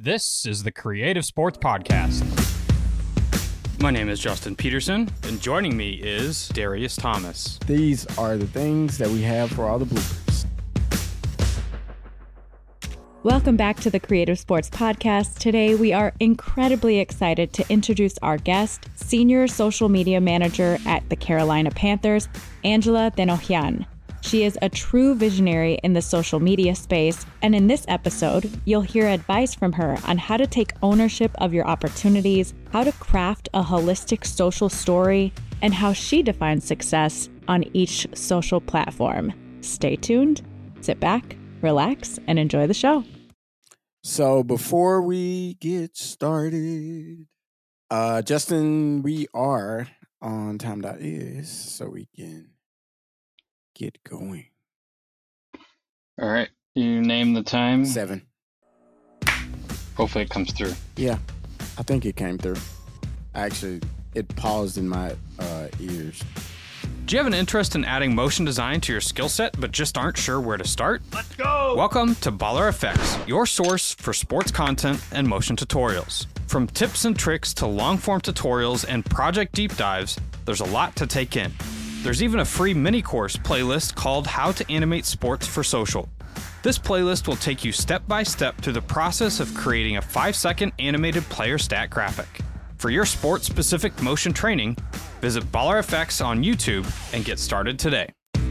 This is the Creative Sports Podcast. My name is Justin Peterson, and joining me is Darius Thomas. These are the things that we have for all the bloopers. Welcome back to the Creative Sports Podcast. Today, we are incredibly excited to introduce our guest, Senior Social Media Manager at the Carolina Panthers, Angela Denojian. She is a true visionary in the social media space, and in this episode, you'll hear advice from her on how to take ownership of your opportunities, how to craft a holistic social story, and how she defines success on each social platform. Stay tuned, sit back, relax, and enjoy the show. So before we get started, Justin, we are on time.is, so we can get going. All right, you name the time. 7. Hopefully it comes through. Yeah, I think it came through. Actually, it paused in my ears. Do you have an interest in adding motion design to your skill set but just aren't sure where to start? Let's go! Welcome to Baller FX, your source for sports content and motion tutorials. From tips and tricks to long-form tutorials and project deep dives, there's a lot to take in. There's even a free mini-course playlist called How to Animate Sports for Social. This playlist will take you step-by-step through the process of creating a 5-second animated player stat graphic. For your sport-specific motion training, visit Baller FX on YouTube and get started today.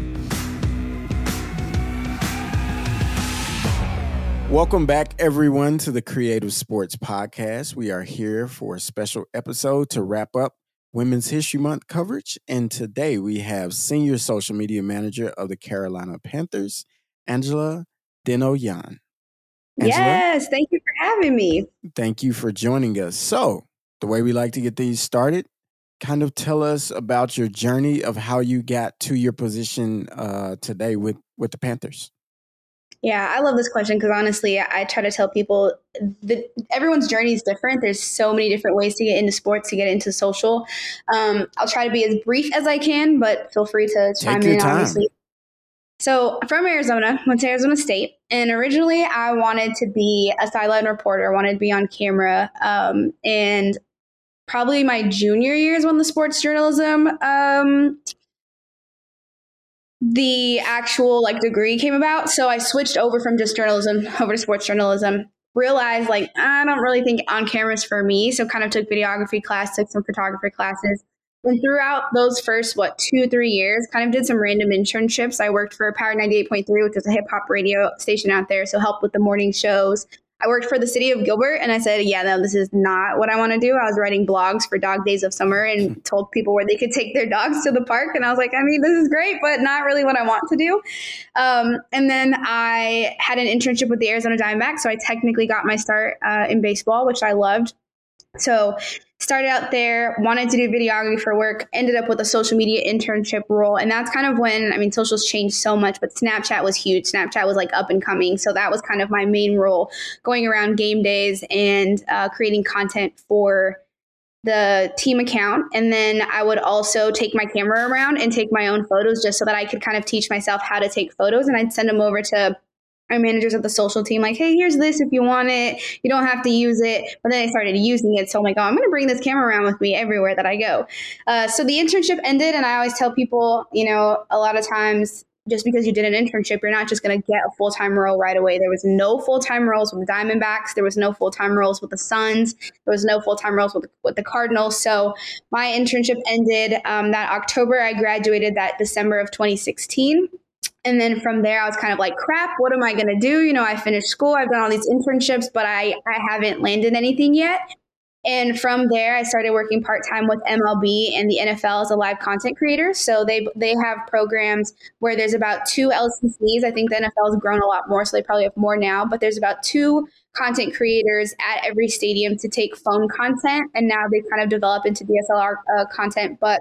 Welcome back, everyone, to the Creative Sports Podcast. We are here for a special episode to wrap up Women's History Month coverage, and today we have Senior Social Media Manager of the Carolina Panthers, Angela Denojian. Yes, thank you for having me. Thank you for joining us. So, the way we like to get these started, kind of tell us about your journey of how you got to your position today with the Panthers. Yeah, I love this question because honestly, I try to tell people that everyone's journey is different. There's so many different ways to get into sports, to get into social. I'll try to be as brief as I can, but feel free to chime in, obviously. So I'm from Arizona, went to Arizona State, and originally I wanted to be a sideline reporter. I wanted to be on camera, and probably my junior year is when the sports journalism the actual degree came about. So I switched over from just journalism over to sports journalism, realized I don't really think on camera is for me. So kind of took videography class, took some photography classes. And throughout those first, 2-3 years, kind of did some random internships. I worked for Power 98.3, which is a hip hop radio station out there. So helped with the morning shows. I worked for the city of Gilbert, and I said, yeah, no, this is not what I want to do. I was writing blogs for Dog Days of Summer and told people where they could take their dogs to the park. And I was like, this is great, but not really what I want to do. And then I had an internship with the Arizona Diamondbacks. So I technically got my start in baseball, which I loved. So started out there, wanted to do videography work, ended up with a social media internship role. And that's kind of when, social's changed so much, but Snapchat was huge. Snapchat was up and coming. So that was kind of my main role, going around game days and creating content for the team account. And then I would also take my camera around and take my own photos just so that I could kind of teach myself how to take photos. And I'd send them over to our managers of the social team, hey, here's this if you want it. You don't have to use it. But then I started using it. So I'm I'm going to bring this camera around with me everywhere that I go. So the internship ended. And I always tell people, a lot of times, just because you did an internship, you're not just going to get a full-time role right away. There was no full-time roles with the Diamondbacks. There was no full-time roles with the Suns. There was no full-time roles with the Cardinals. So my internship ended that October. I graduated that December of 2016. And then from there, I was kind of crap, what am I going to do? I finished school. I've done all these internships, but I haven't landed anything yet. And from there, I started working part-time with MLB and the NFL as a live content creator. So they have programs where there's about 2 LCCs. I think the NFL has grown a lot more, so they probably have more now. But there's about 2 content creators at every stadium to take phone content. And now they've kind of developed into DSLR content. But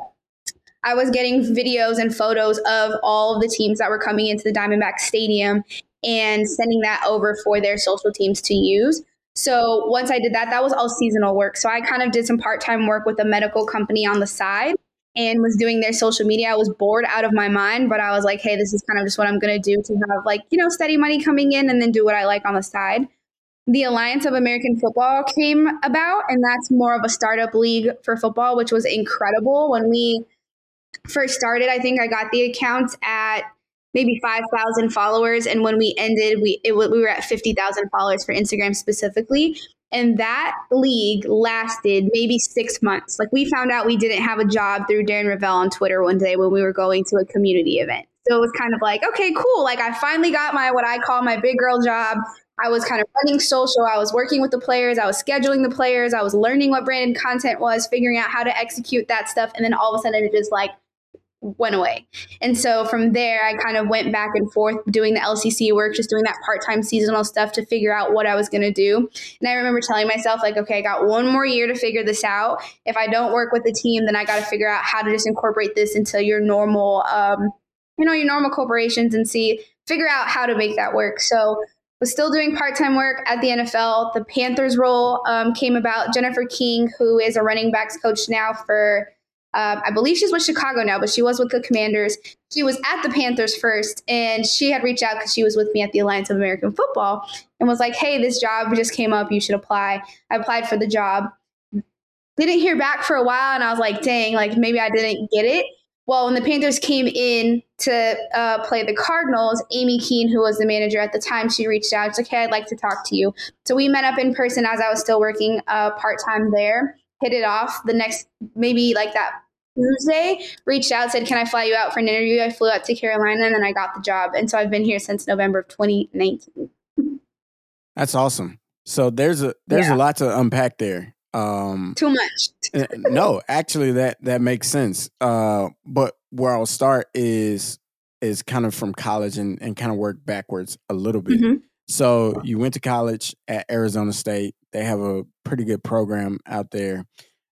I was getting videos and photos of all of the teams that were coming into the Diamondback Stadium and sending that over for their social teams to use. So once I did that, that was all seasonal work. So I kind of did some part-time work with a medical company on the side and was doing their social media. I was bored out of my mind, but I was like, hey, this is kind of just what I'm going to do to have steady money coming in and then do what I like on the side. the Alliance of American Football came about, and that's more of a startup league for football, which was incredible. When we first started, I think I got the accounts at maybe 5,000 followers, and when we ended, we were at 50,000 followers for Instagram specifically. And that league lasted maybe 6 months. Like, we found out we didn't have a job through Darren Ravel on Twitter one day when we were going to a community event. So it was kind of like, okay, cool. Like, I finally got my, what I call my big girl job. I was kind of running social. I was working with the players. I was scheduling the players. I was learning what branded content was, figuring out how to execute that stuff. And then all of a sudden it just like went away. And so from there, I kind of went back and forth doing the LCC work, just doing that part-time seasonal stuff to figure out what I was going to do. And I remember telling myself, like, okay, I got one more year to figure this out. If I don't work with the team, then I got to figure out how to just incorporate this into your normal, your normal corporations and figure out how to make that work. So was still doing part-time work at the NFL. The Panthers role came about. Jennifer King, who is a running backs coach now for I believe she's with Chicago now, but she was with the Commanders. She was at the Panthers first, and she had reached out because she was with me at the Alliance of American Football and was like, hey, this job just came up. You should apply. I applied for the job. Didn't hear back for a while, and I was like, dang, like maybe I didn't get it. Well, when the Panthers came in to play the Cardinals, Amy Keene, who was the manager at the time, she reached out. She's like, hey, I'd like to talk to you. So we met up in person as I was still working part-time there. Hit it off the next, maybe like that Tuesday, reached out, said, can I fly you out for an interview? I flew out to Carolina, and then I got the job. And so I've been here since November of 2019. That's awesome. So there's a lot to unpack there. Too much. No, actually that makes sense. But where I'll start is kind of from college and kind of work backwards a little bit. Mm-hmm. So you went to college at Arizona State. They have a pretty good program out there.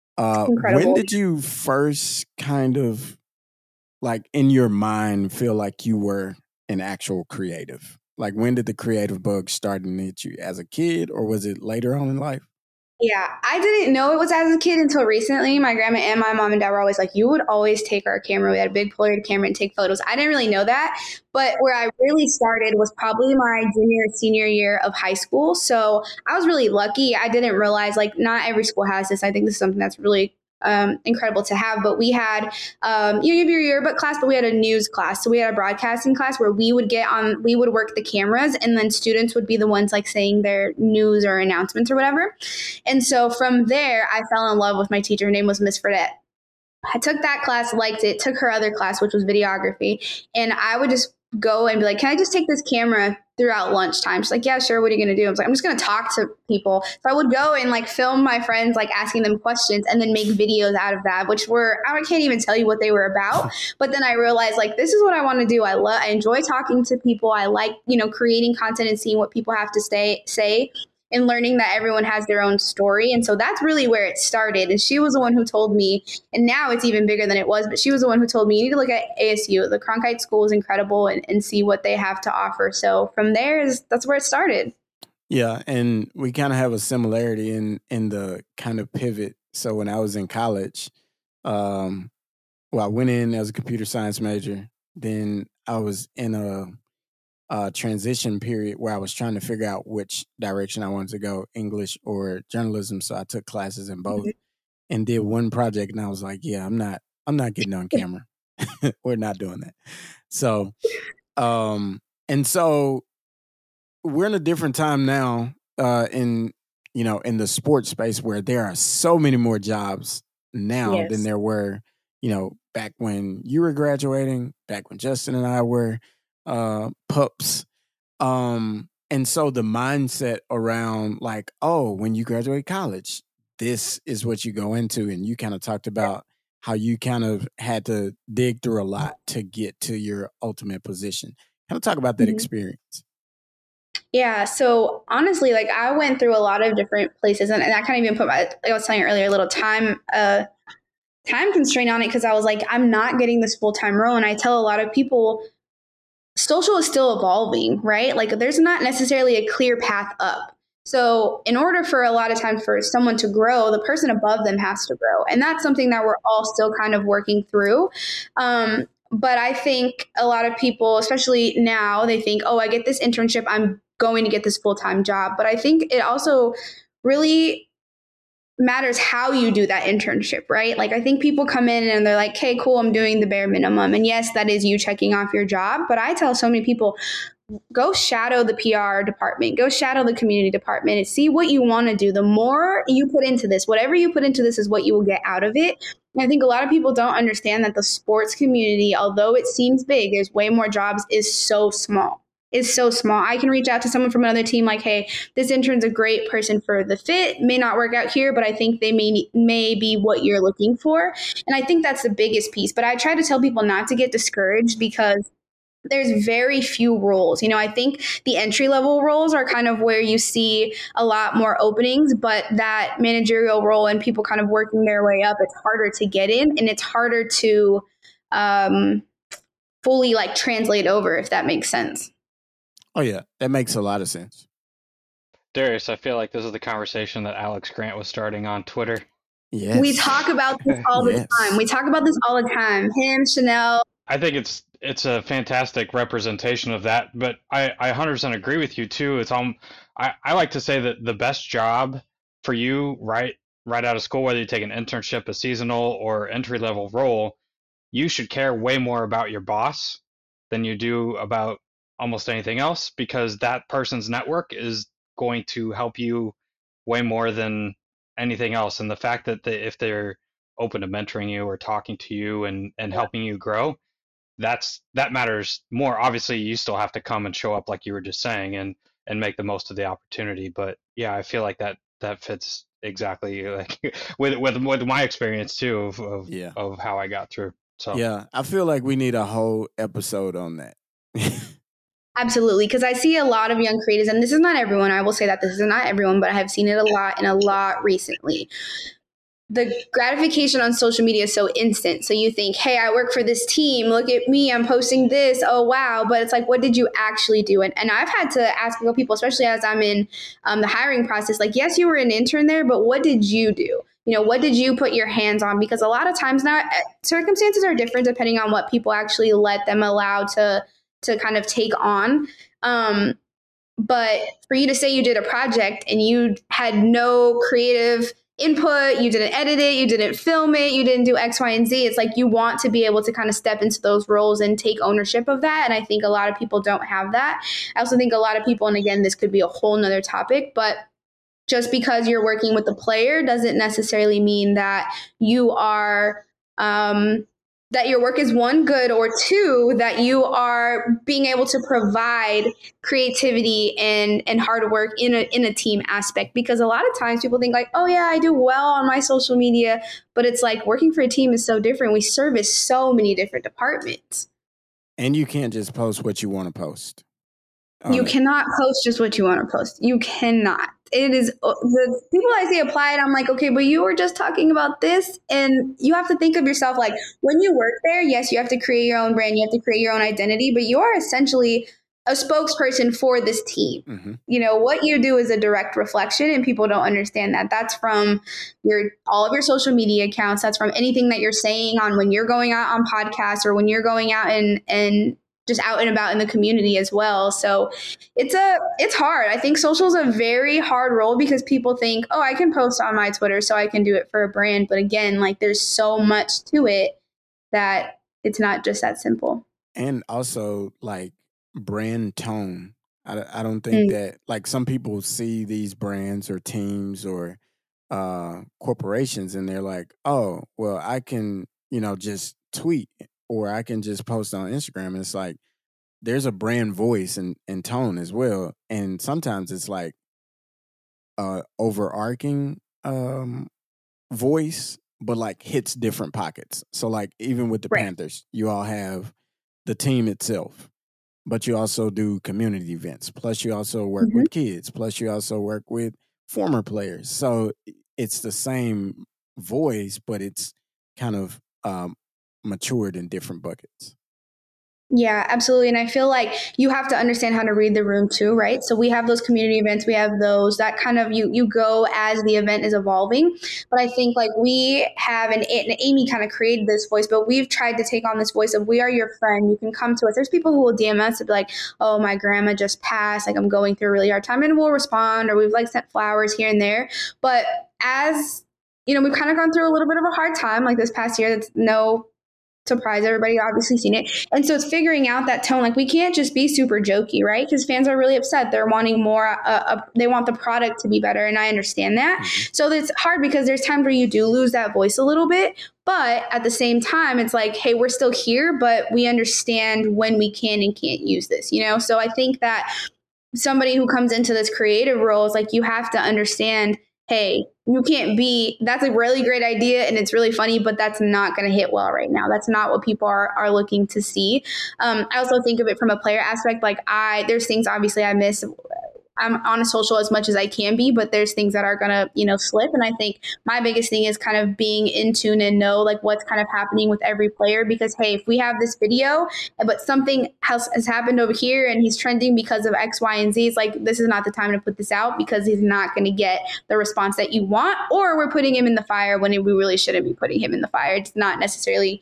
When did you first kind of, like, in your mind feel like you were an actual creative? Like, when did the creative bug start to hit you? As a kid, or was it later on in life? Yeah, I didn't know it was as a kid until recently. My grandma and my mom and dad were always like, you would always take our camera. We had a big Polaroid camera and take photos. I didn't really know that. But where I really started was probably my senior year of high school. So I was really lucky. I didn't realize, like, not every school has this. I think this is something that's really incredible to have. But we had, you have your yearbook class, but we had a news class. So we had a broadcasting class where we would we would work the cameras, and then students would be the ones like saying their news or announcements or whatever. And so from there, I fell in love with my teacher. Her name was Miss Fredette. I took that class, liked it, took her other class, which was videography. And I would just go and be like, can I just take this camera throughout lunchtime? She's like, yeah, sure. What are you going to do? I was like, I'm just going to talk to people. So I would go and like film my friends, like asking them questions, and then make videos out of that, which were, I can't even tell you what they were about. But then I realized, like, this is what I want to do. I enjoy talking to people. I like, creating content and seeing what people have to say. And learning that everyone has their own story. And so that's really where it started. And she was the one who told me, and now it's even bigger than it was, but she was the one who told me, you need to look at ASU. The Cronkite School is incredible, and see what they have to offer. So from there, that's where it started. Yeah, and we kind of have a similarity in the kind of pivot. So when I was in college, I went in as a computer science major. Then I was in a transition period where I was trying to figure out which direction I wanted to go, English or journalism. So I took classes in both and did one project, and I was like, yeah, I'm not getting on camera. We're not doing that. So, and so we're in a different time now, in the sports space, where there are so many more jobs now than there were, back when you were graduating, back when Justin and I were pups. And so the mindset around, like, oh, when you graduate college, this is what you go into. And you kind of talked about how you kind of had to dig through a lot to get to your ultimate position. Kind of talk about that experience. Yeah. So honestly, like, I went through a lot of different places, and I kind of even put like I was telling you earlier, a little time constraint on it, because I was like, I'm not getting this full-time role. And I tell a lot of people, social is still evolving, right? Like, there's not necessarily a clear path up. So in order for a lot of times for someone to grow, the person above them has to grow. And that's something that we're all still kind of working through. But I think a lot of people, especially now, they think, oh, I get this internship, I'm going to get this full-time job. But I think it also really matters how you do that internship, right? Like I think people come in and they're like, "Hey, cool, I'm doing the bare minimum." And yes, that is you checking off your job. But I tell so many people, go shadow the PR department, go shadow the community department and see what you want to do. The more you put into this, whatever you put into this is what you will get out of it. And I think a lot of people don't understand that the sports community, although it seems big, there's way more jobs, is so small. Is so small. I can reach out to someone from another team like, "Hey, this intern's a great person for the fit. May not work out here, but I think they may be what you're looking for." And I think that's the biggest piece. But I try to tell people not to get discouraged because there's very few roles. I think the entry level roles are kind of where you see a lot more openings, but that managerial role and people kind of working their way up, it's harder to get in and it's harder to fully like translate over, if that makes sense. Oh, yeah, that makes a lot of sense. Darius, I feel like this is the conversation that Alex Grant was starting on Twitter. Yes. We talk about this all the time. We talk about this all the time. Him, Chanel. I think it's a fantastic representation of that, but I 100% agree with you too. I like to say that the best job for you right out of school, whether you take an internship, a seasonal, or entry level role, you should care way more about your boss than you do about almost anything else, because that person's network is going to help you way more than anything else. And the fact that if they're open to mentoring you or talking to you and helping you grow, that matters more. Obviously, you still have to come and show up like you were just saying and make the most of the opportunity. But yeah, I feel like that fits exactly like with my experience too of how I got through. So yeah, I feel like we need a whole episode on that. Absolutely, because I see a lot of young creators, and this is not everyone. I will say that this is not everyone, but I have seen it a lot and a lot recently. The gratification on social media is so instant. So you think, "Hey, I work for this team. Look at me. I'm posting this. Oh, wow." But it's like, what did you actually do? And I've had to ask people, especially as I'm in the hiring process, like, yes, you were an intern there, but what did you do? What did you put your hands on? Because a lot of times now circumstances are different depending on what people actually let them allow to kind of take on. But for you to say you did a project and you had no creative input, you didn't edit it, you didn't film it, you didn't do X, Y, and Z. It's like you want to be able to kind of step into those roles and take ownership of that. And I think a lot of people don't have that. I also think a lot of people, and again, this could be a whole nother topic, but just because you're working with the player doesn't necessarily mean that you are that your work is one, good, or two, that you are being able to provide creativity and hard work in a team aspect. Because a lot of times people think like, "Oh yeah, I do well on my social media," but it's like working for a team is so different. We service so many different departments. And you can't just post what you want to post. You cannot post just what you want to post. You cannot. It is the people I see apply it. I'm like, okay, but you were just talking about this, and you have to think of yourself like when you work there. Yes, you have to create your own brand, you have to create your own identity, but you are essentially a spokesperson for this team. Mm-hmm. What you do is a direct reflection, and people don't understand that. That's from all of your social media accounts. That's from anything that you're saying on when you're going out on podcasts or when you're going out and just out and about in the community as well. So it's hard. I think social is a very hard role because people think, "Oh, I can post on my Twitter, so I can do it for a brand." But again, like there's so much to it that it's not just that simple. And also like brand tone. I don't think that like some people see these brands or teams or corporations and they're like, "Oh, well, I can, just tweet or I can just post on Instagram." And it's like, there's a brand voice and tone as well. And sometimes it's like overarching voice, but like hits different pockets. So like even with the Panthers, you all have the team itself, but you also do community events. Plus you also work with kids. Plus you also work with former players. So it's the same voice, but it's kind of matured in different buckets. Yeah, absolutely. And I feel like you have to understand how to read the room too, right? So we have those community events, we have those that kind of you go as the event is evolving. But I think like we have and Amy kind of created this voice, but we've tried to take on this voice of we are your friend. You can come to us. There's people who will DM us and be like, oh, my grandma just passed, like I'm going through a really hard time, and we'll respond, or we've like sent flowers here and there. But as we've kind of gone through a little bit of a hard time like this past year. That's no surprise, everybody obviously seen it, and so it's figuring out that tone. Like we can't just be super jokey, right? Because fans are really upset, they're wanting more, they want the product to be better, and I understand that. So it's hard because there's times where you do lose that voice a little bit, but at the same time it's like, hey, we're still here, but we understand when we can and can't use this, so I think that somebody who comes into this creative role is like, you have to understand, hey, you can't be, that's a really great idea and it's really funny, but that's not going to hit well right now. That's not what people are looking to see. I also think of it from a player aspect. Like there's things obviously I miss. I'm on a social as much as I can be, but there's things that are going to, slip. And I think my biggest thing is kind of being in tune and know like what's kind of happening with every player, because, hey, if we have this video, but something has happened over here and he's trending because of X, Y, and Z, it's like, this is not the time to put this out because he's not going to get the response that you want, or we're putting him in the fire when we really shouldn't be putting him in the fire. It's not necessarily,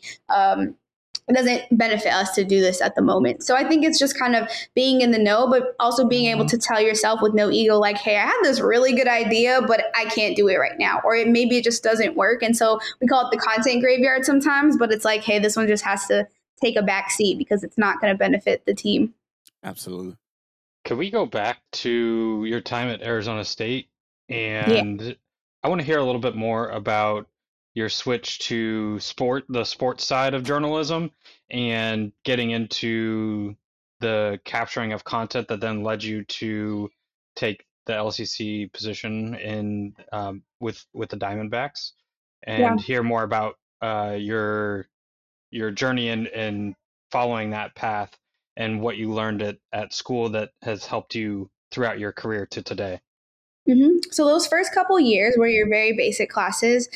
it doesn't benefit us to do this at the moment. So I think it's just kind of being in the know, but also being able to tell yourself with no ego, like, hey, I had this really good idea, but I can't do it right now. Or maybe it just doesn't work. And so we call it the content graveyard sometimes, but it's like, hey, this one just has to take a back seat because it's not going to benefit the team. Absolutely. Could we go back to your time at Arizona State? And I want to hear a little bit more about your switch to the sports side of journalism, and getting into the capturing of content that then led you to take the LCC position in with the Diamondbacks, and hear more about your journey in following that path and what you learned at school that has helped you throughout your career to today. So those first couple years were your very basic classes,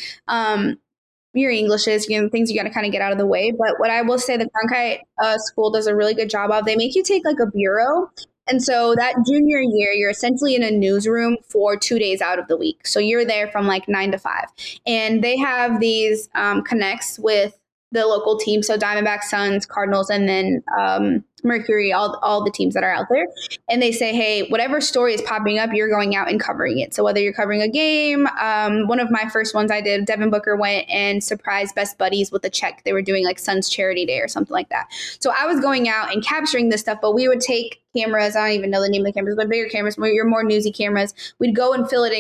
your Englishes, things you got to kind of get out of the way. But what I will say, the Cronkite school does a really good job of, they make you take like a bureau. And so that junior year, you're essentially in a newsroom for 2 days out of the week. So you're there from like 9 to 5. And they have these connects with the local team. So Diamondbacks, Suns, Cardinals, and then Mercury, all the teams that are out there. And they say, hey, whatever story is popping up, you're going out and covering it. So whether you're covering a game, one of my first ones I did, Devin Booker went and surprised Best Buddies with a check. They were doing like Suns Charity Day or something like that. So I was going out and capturing this stuff, but we would take cameras. I don't even know the name of the cameras, but bigger cameras, your more newsy cameras. We'd go and film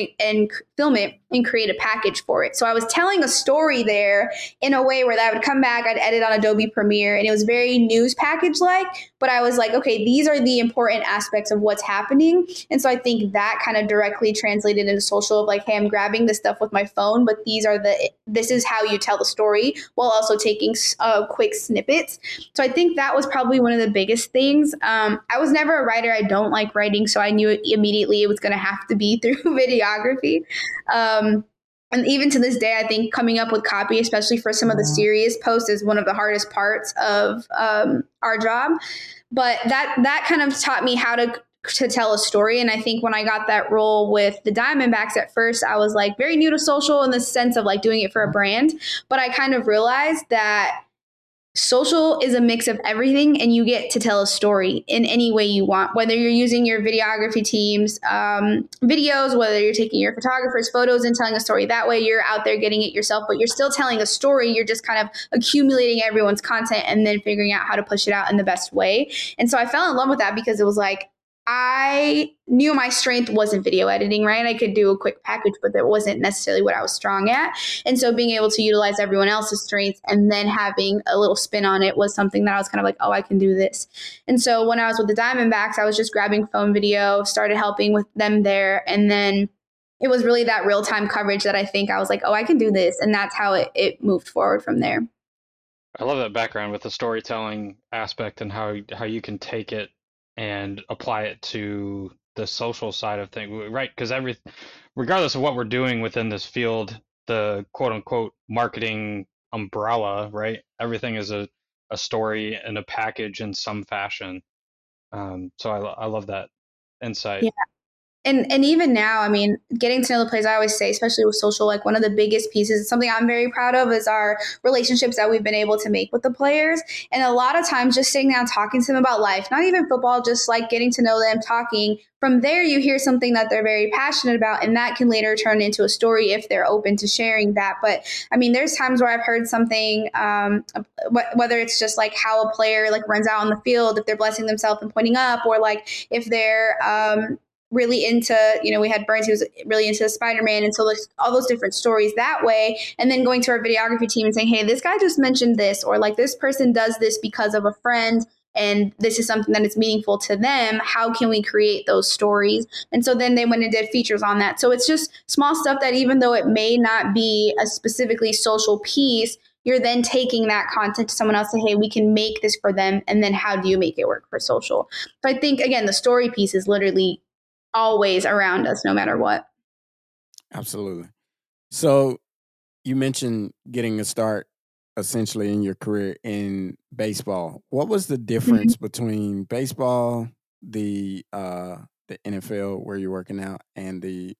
it and create a package for it. So I was telling a story there in a way where that would come back. I'd edit on Adobe Premiere, and it was very news package like, but I was like, okay, these are the important aspects of what's happening. And so I think that kind of directly translated into social of like, hey, I'm grabbing this stuff with my phone, but this is how you tell the story while also taking quick snippets. So I think that was probably one of the biggest things. I was never a writer. I don't like writing. So I knew immediately it was going to have to be through videography. And even to this day, I think coming up with copy, especially for some of the serious posts, is one of the hardest parts of our job. But that kind of taught me how to tell a story. And I think when I got that role with the Diamondbacks at first, I was like very new to social in the sense of like doing it for a brand. But I kind of realized that social is a mix of everything, and you get to tell a story in any way you want, whether you're using your videography team's videos, whether you're taking your photographer's photos and telling a story that way. You're out there getting it yourself, but you're still telling a story. You're just kind of accumulating everyone's content and then figuring out how to push it out in the best way. And so I fell in love with that because it was like, I knew my strength wasn't video editing, right? I could do a quick package, but that wasn't necessarily what I was strong at. And so being able to utilize everyone else's strengths and then having a little spin on it was something that I was kind of like, oh, I can do this. And so when I was with the Diamondbacks, I was just grabbing phone video, started helping with them there. And then it was really that real-time coverage that I think I was like, oh, I can do this. And that's how it moved forward from there. I love that background with the storytelling aspect and how you can take it and apply it to the social side of things, right? Because regardless of what we're doing within this field, the quote unquote marketing umbrella, right? Everything is a a story and a package in some fashion. So I love that insight. Yeah. And even now, I mean, getting to know the players, I always say, especially with social, like one of the biggest pieces, something I'm very proud of is our relationships that we've been able to make with the players. And a lot of times just sitting down, talking to them about life, not even football, just like getting to know them, talking. From there, you hear something that they're very passionate about, and that can later turn into a story if they're open to sharing that. But I mean, there's times where I've heard something, whether it's just like how a player like runs out on the field, if they're blessing themselves and pointing up, or like if they're, really into, we had Burns, who was really into Spider-Man. And so there's all those different stories that way. And then going to our videography team and saying, hey, this guy just mentioned this, or like this person does this because of a friend, and this is something that is meaningful to them. How can we create those stories? And so then they went and did features on that. So it's just small stuff that even though it may not be a specifically social piece, you're then taking that content to someone else and say, hey, we can make this for them. And then how do you make it work for social? So I think, again, the story piece is literally always around us, no matter what. Absolutely. So you mentioned getting a start essentially in your career in baseball. What was the difference between baseball, the NFL where you're working out, and the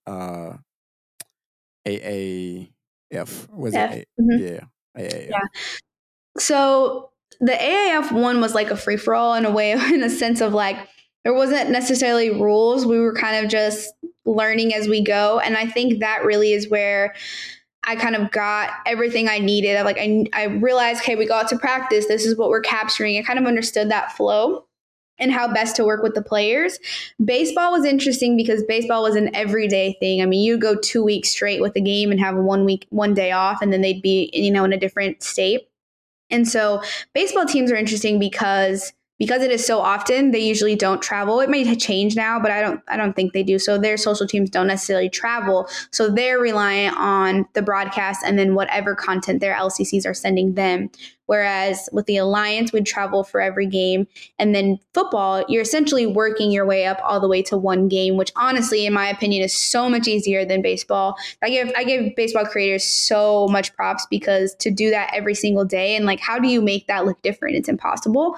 AAF? Was it? Yeah, AAF. Yeah. So the AAF one was like a free for all in a way, in a sense of like, there wasn't necessarily rules. We were kind of just learning as we go. And I think that really is where I kind of got everything I needed. Like I realized, okay, we go out to practice. This is what we're capturing. I kind of understood that flow and how best to work with the players. Baseball was interesting because baseball was an everyday thing. I mean, you go 2 weeks straight with a game and have 1 day off, and then they'd be, in a different state. And so baseball teams are interesting because it is so often, they usually don't travel. It may change now, but I don't think they do. So their social teams don't necessarily travel. So they're reliant on the broadcast and then whatever content their LCCs are sending them. Whereas with the Alliance, we'd travel for every game. And then football, you're essentially working your way up all the way to one game, which honestly, in my opinion, is so much easier than baseball. I give baseball creators so much props, because to do that every single day, and like, how do you make that look different? It's impossible.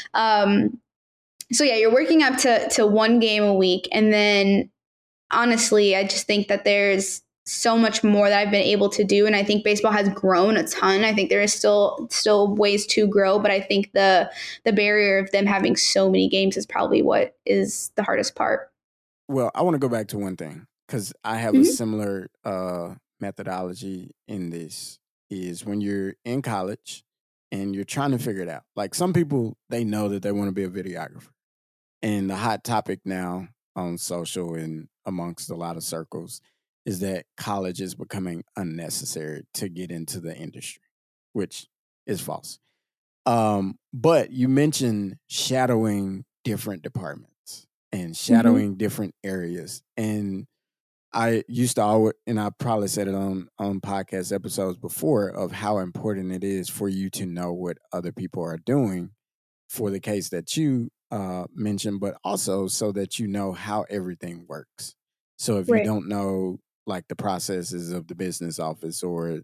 So yeah, you're working up to one game a week. And then honestly, I just think that there's so much more that I've been able to do. And I think baseball has grown a ton. I think there is still ways to grow, but I think the barrier of them having so many games is probably what is the hardest part. Well, I want to go back to one thing, because I have a similar methodology in this, is when you're in college and you're trying to figure it out. Like, some people, they know that they want to be a videographer. And the hot topic now on social and amongst a lot of circles is that college is becoming unnecessary to get into the industry, which is false. But you mentioned shadowing different departments and shadowing different areas. And I used to always, and I probably said it on podcast episodes before, of how important it is for you to know what other people are doing for the case that you mentioned, but also so that you know how everything works. So if you don't know, like, the processes of the business office, or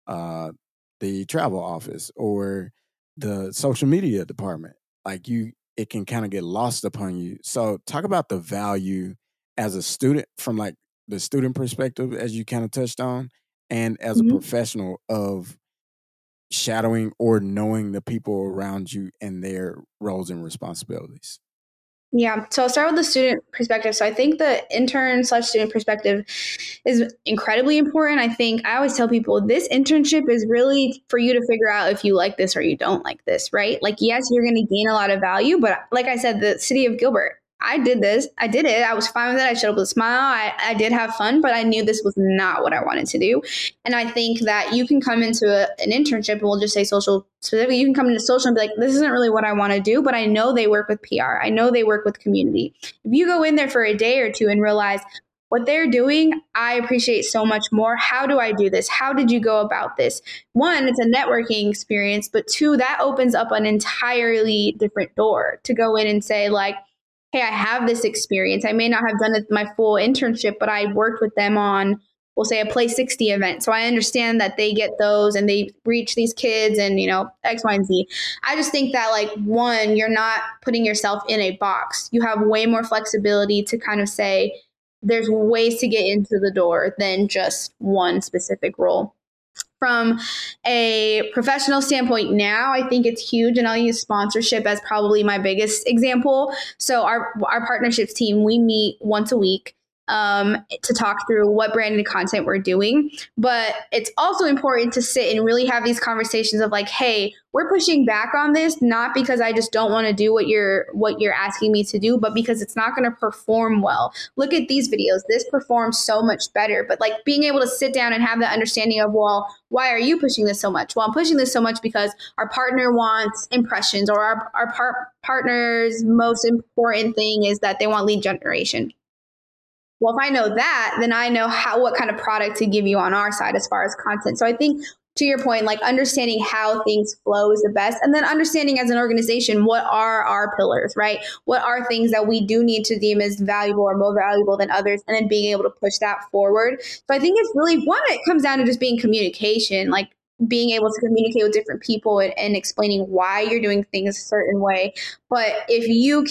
the travel office, or the social media department, like, it can kind of get lost upon you. So talk about the value as a student, from like the student perspective, as you kind of touched on, and as a professional, of shadowing or knowing the people around you and their roles and responsibilities. Yeah. So I'll start with the student perspective. So I think the intern/student perspective is incredibly important. I think I always tell people this internship is really for you to figure out if you like this or you don't like this, right? Like, yes, you're going to gain a lot of value, but like I said, the city of Gilbert, I did this. I did it. I was fine with it. I showed up with a smile. I did have fun, but I knew this was not what I wanted to do. And I think that you can come into an internship, and we'll just say social specifically, you can come into social and be like, this isn't really what I want to do, but I know they work with PR. I know they work with community. If you go in there for a day or two and realize what they're doing, I appreciate so much more. How do I do this? How did you go about this? One, it's a networking experience, but two, that opens up an entirely different door to go in and say, like, hey, I have this experience. I may not have done it my full internship, but I worked with them on we'll say a Play 60 event. So I understand that they get those and they reach these kids and, X, Y, and Z. I just think that like, one, you're not putting yourself in a box. You have way more flexibility to kind of say there's ways to get into the door than just one specific role. From a professional standpoint now, I think it's huge, and I'll use sponsorship as probably my biggest example. So our partnerships team, we meet once a week to talk through what branded content we're doing. But it's also important to sit and really have these conversations of like, hey, we're pushing back on this, not because I just don't want to do what you're asking me to do, but because it's not going to perform well. Look at these videos. This performs so much better. But like being able to sit down and have that understanding of, well, why are you pushing this so much? Well, I'm pushing this so much because our partner wants impressions, or our partner's most important thing is that they want lead generation. Well, if I know that, then I know what kind of product to give you on our side as far as content. So I think, to your point, like understanding how things flow is the best. And then understanding as an organization, what are our pillars, right? What are things that we do need to deem as valuable or more valuable than others? And then being able to push that forward. So I think it's really, one, it comes down to just being communication, like being able to communicate with different people and explaining why you're doing things a certain way. But if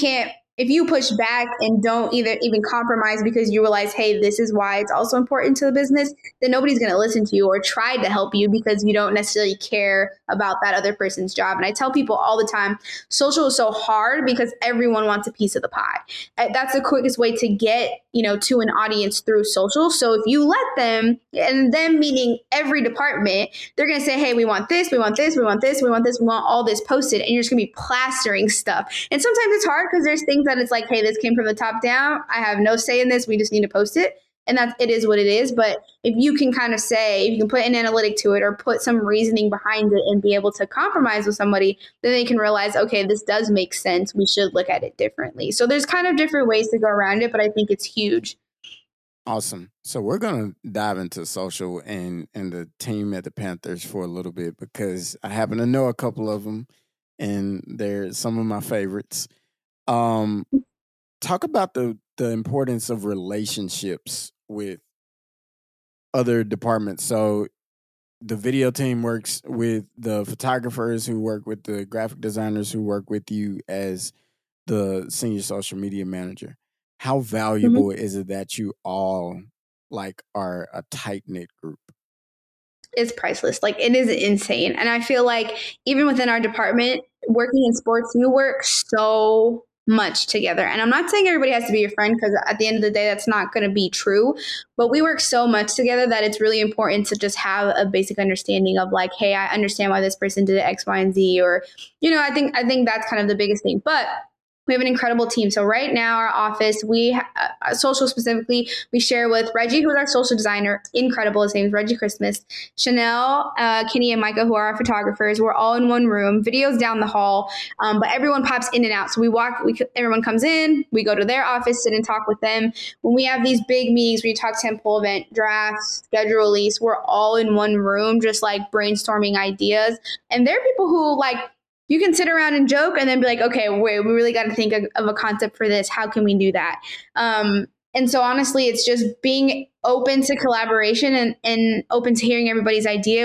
you push back and don't even compromise because you realize, hey, this is why it's also important to the business, then nobody's going to listen to you or try to help you because you don't necessarily care about that other person's job. And I tell people all the time, social is so hard because everyone wants a piece of the pie. That's the quickest way to get, to an audience through social. So if you let them, and them meaning every department, they're going to say, hey, we want this, we want this, we want this, we want this, we want all this posted. And you're just going to be plastering stuff. And sometimes it's hard because there's things that it's like, hey, this came from the top down. I have no say in this. We just need to post it. And it is what it is. But if you can kind of say, if you can put an analytic to it or put some reasoning behind it and be able to compromise with somebody, then they can realize, okay, this does make sense. We should look at it differently. So there's kind of different ways to go around it, but I think it's huge. Awesome. So we're going to dive into social and the team at the Panthers for a little bit because I happen to know a couple of them and they're some of my favorites. Talk about the importance of relationships with other departments. So the video team works with the photographers who work with the graphic designers who work with you as the senior social media manager. How valuable is it that you all are a tight-knit group? It's priceless. Like, it is insane. And I feel like even within our department, working in sports, you work so much together. And I'm not saying everybody has to be your friend because at the end of the day, that's not going to be true. But we work so much together that it's really important to just have a basic understanding of like, hey, I understand why this person did X, Y, and Z. Or, I think that's kind of the biggest thing. But we have an incredible team. So right now, our office, social specifically, we share with Reggie, who's our social designer, incredible. His name is Reggie Christmas. Chanel, Kenny, and Micah, who are our photographers. We're all in one room. Videos down the hall, but everyone pops in and out. So everyone comes in. We go to their office, sit and talk with them. When we have these big meetings, we talk tentpole event, draft, schedule release. We're all in one room, just like brainstorming ideas. And there are people who you can sit around and joke and then be like, okay, wait, we really got to think of a concept for this. How can we do that? And so honestly, it's just being open to collaboration and open to hearing everybody's idea.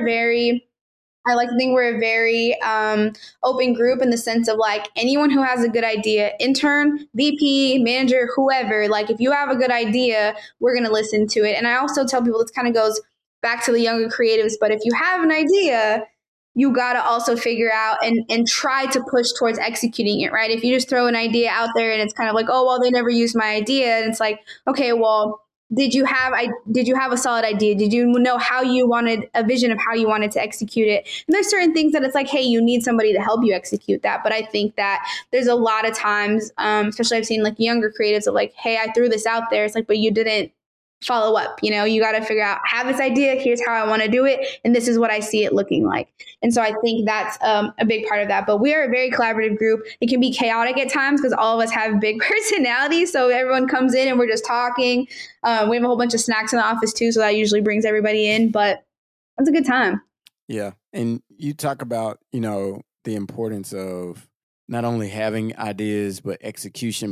I like to think we're a very open group in the sense of anyone who has a good idea, intern, VP, manager, whoever, if you have a good idea, we're going to listen to it. And I also tell people, this kind of goes back to the younger creatives, but if you have an idea, you got to also figure out and try to push towards executing it, right? If you just throw an idea out there and it's kind of like, oh, well, they never used my idea. And it's like, okay, well, did you have a solid idea? Did you know how you wanted a vision of how you wanted to execute it? And there's certain things that it's like, hey, you need somebody to help you execute that. But I think that there's a lot of times, especially I've seen younger creatives of hey, I threw this out there. It's like, but you didn't follow up. You got to figure out, have this idea, here's how I want to do it, and this is what I see it looking like. And so I think that's a big part of that. But we are a very collaborative group. It can be chaotic at times because all of us have big personalities. So everyone comes in and we're just talking. We have a whole bunch of snacks in the office too, so that usually brings everybody in. But it's a good time. Yeah. And you talk about, the importance of not only having ideas, but execution, but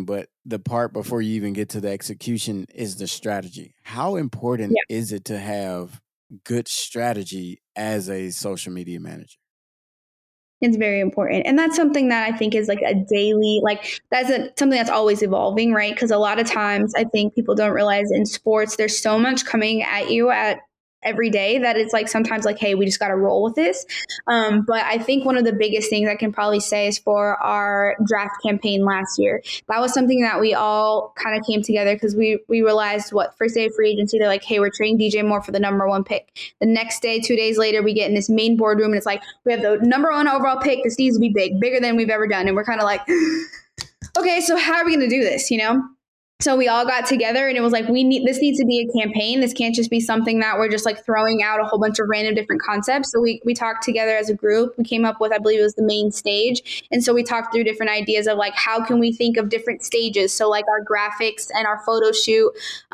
the part before you even get to the execution is the strategy. How important is it to have good strategy as a social media manager? It's very important. And that's something that I think is like a daily, like something that's always evolving, right? Because a lot of times I think people don't realize in sports, there's so much coming at you at every day that it's like sometimes like, hey, we just got to roll with this. But I think one of the biggest things I can probably say is for our draft campaign last year. That was something that we all kind of came together because we realized first day of free agency, they're like, hey, we're trading DJ Moore for the number 1 pick. The next day, 2 days later, we get in this main boardroom and it's like, we have the number 1 overall pick. This needs to be big, bigger than we've ever done. And we're kind of like, okay, so how are we going to do this? So we all got together and it was like, this needs to be a campaign. This can't just be something that we're just like throwing out a whole bunch of random different concepts. So we talked together as a group. We came up with, I believe it was the main stage. And so we talked through different ideas of like, how can we think of different stages? So like our graphics and our photo shoot,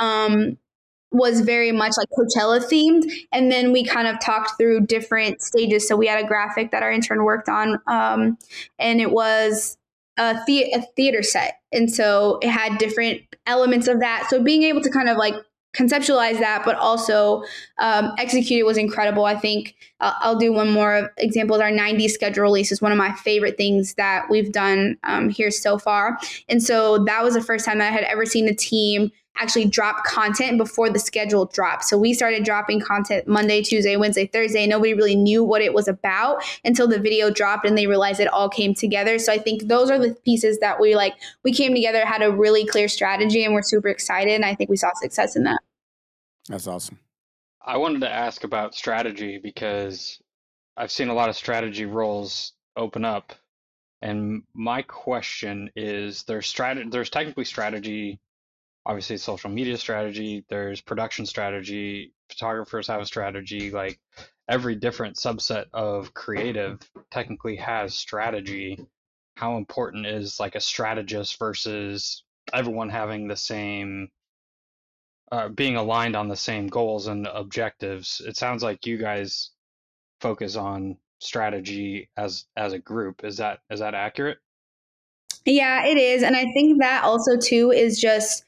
was very much like Coachella themed. And then we kind of talked through different stages. So we had a graphic that our intern worked on, and it was a theater set. And so it had different elements of that. So being able to kind of like conceptualize that, but also execute it was incredible. I think I'll do one more example. Our 90s schedule release is one of my favorite things that we've done here so far. And so that was the first time that I had ever seen a team actually drop content before the schedule dropped. So we started dropping content Monday, Tuesday, Wednesday, Thursday. Nobody really knew what it was about until the video dropped and they realized it all came together. So I think those are the pieces that we came together, had a really clear strategy, and we're super excited. And I think we saw success in that. That's awesome. I wanted to ask about strategy because I've seen a lot of strategy roles open up. And my question is, there's technically strategy. Obviously, social media strategy, there's production strategy, photographers have a strategy, like every different subset of creative technically has strategy. How important is like a strategist versus everyone having the same, being aligned on the same goals and objectives? It sounds like you guys focus on strategy as a group. Is that accurate? Yeah, it is. And I think that also too is just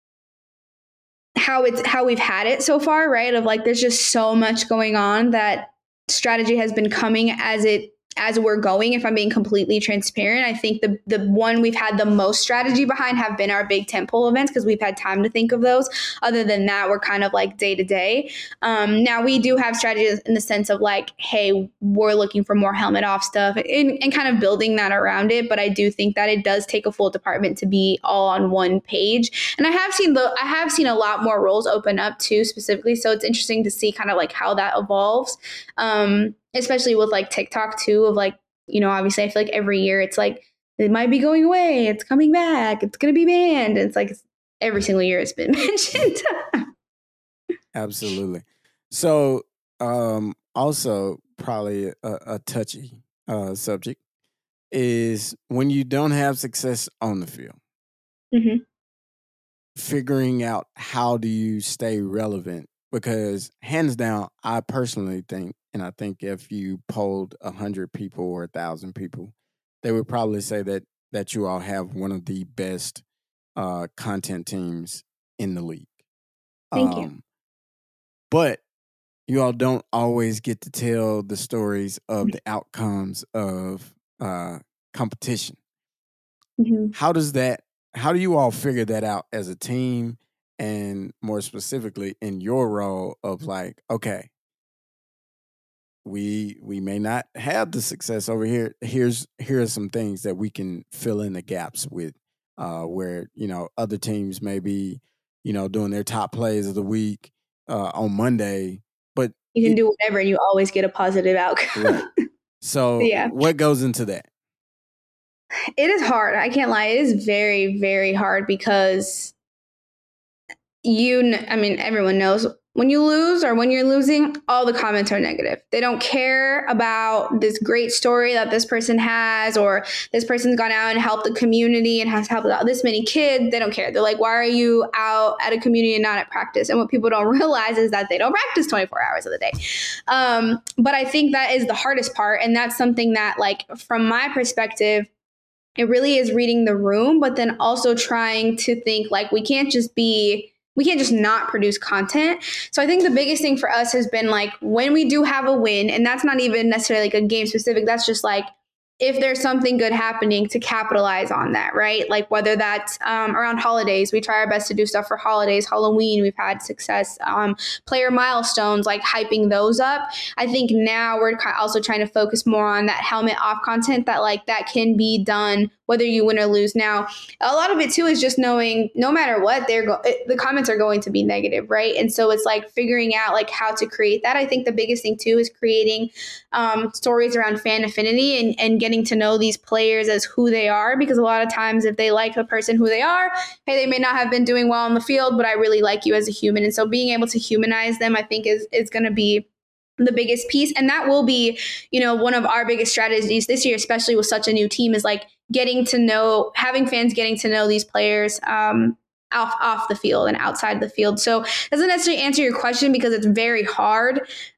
how we've had it so far, right? Of like, there's just so much going on that strategy has been coming as we're going. If I'm being completely transparent, I think the one we've had the most strategy behind have been our big tentpole events because we've had time to think of those. Other than that, we're kind of like day to day. Now we do have strategies in the sense of like, hey, we're looking for more helmet off stuff and kind of building that around it. But I do think that it does take a full department to be all on one page. And I have seen a lot more roles open up too, specifically. So it's interesting to see kind of like how that evolves. Especially with like TikTok too, of like, obviously I feel like every year it's like, it might be going away, it's coming back, it's going to be banned. It's like every single year it's been mentioned. Absolutely. So also probably a touchy subject is when you don't have success on the field, mm-hmm. figuring out how do you stay relevant. Because hands down, I personally think, and I think if you polled 100 people or 1,000 people, they would probably say that you all have one of the best content teams in the league. Thank you. But you all don't always get to tell the stories of the outcomes of competition. Mm-hmm. How do you all figure that out as a team? And more specifically in your role of like, okay, we may not have the success over here. Here are some things that we can fill in the gaps with, where other teams may be, doing their top plays of the week on Monday, but you can do whatever and you always get a positive outcome. Right. So yeah. What goes into that? It is hard. I can't lie. It is very, very hard because everyone knows when you lose or when you're losing, all the comments are negative. They don't care about this great story that this person has, or this person's gone out and helped the community and has helped out this many kids. They don't care. They're like, why are you out at a community and not at practice? And what people don't realize is that they don't practice 24 hours of the day. But I think that is the hardest part. And that's something that, like, from my perspective, it really is reading the room, but then also trying to think like we can't just not produce content. So I think the biggest thing for us has been like when we do have a win, and that's not even necessarily like a game specific, that's just like if there's something good happening to capitalize on that, right? Like whether that's around holidays, we try our best to do stuff for holidays, Halloween, we've had success, player milestones, like hyping those up. I think now we're also trying to focus more on that helmet off content that like that can be done whether you win or lose. Now, a lot of it too is just knowing no matter what the comments are going to be negative, right? And so it's like figuring out like how to create that. I think the biggest thing too is creating stories around fan affinity and getting to know these players as who they are, because a lot of times if they like the person who they are, hey, they may not have been doing well on the field, but I really like you as a human. And so being able to humanize them, I think is going to be the biggest piece. And that will be, one of our biggest strategies this year, especially with such a new team, is like having fans getting to know these players off the field and outside the field. So it doesn't necessarily answer your question because it's very hard.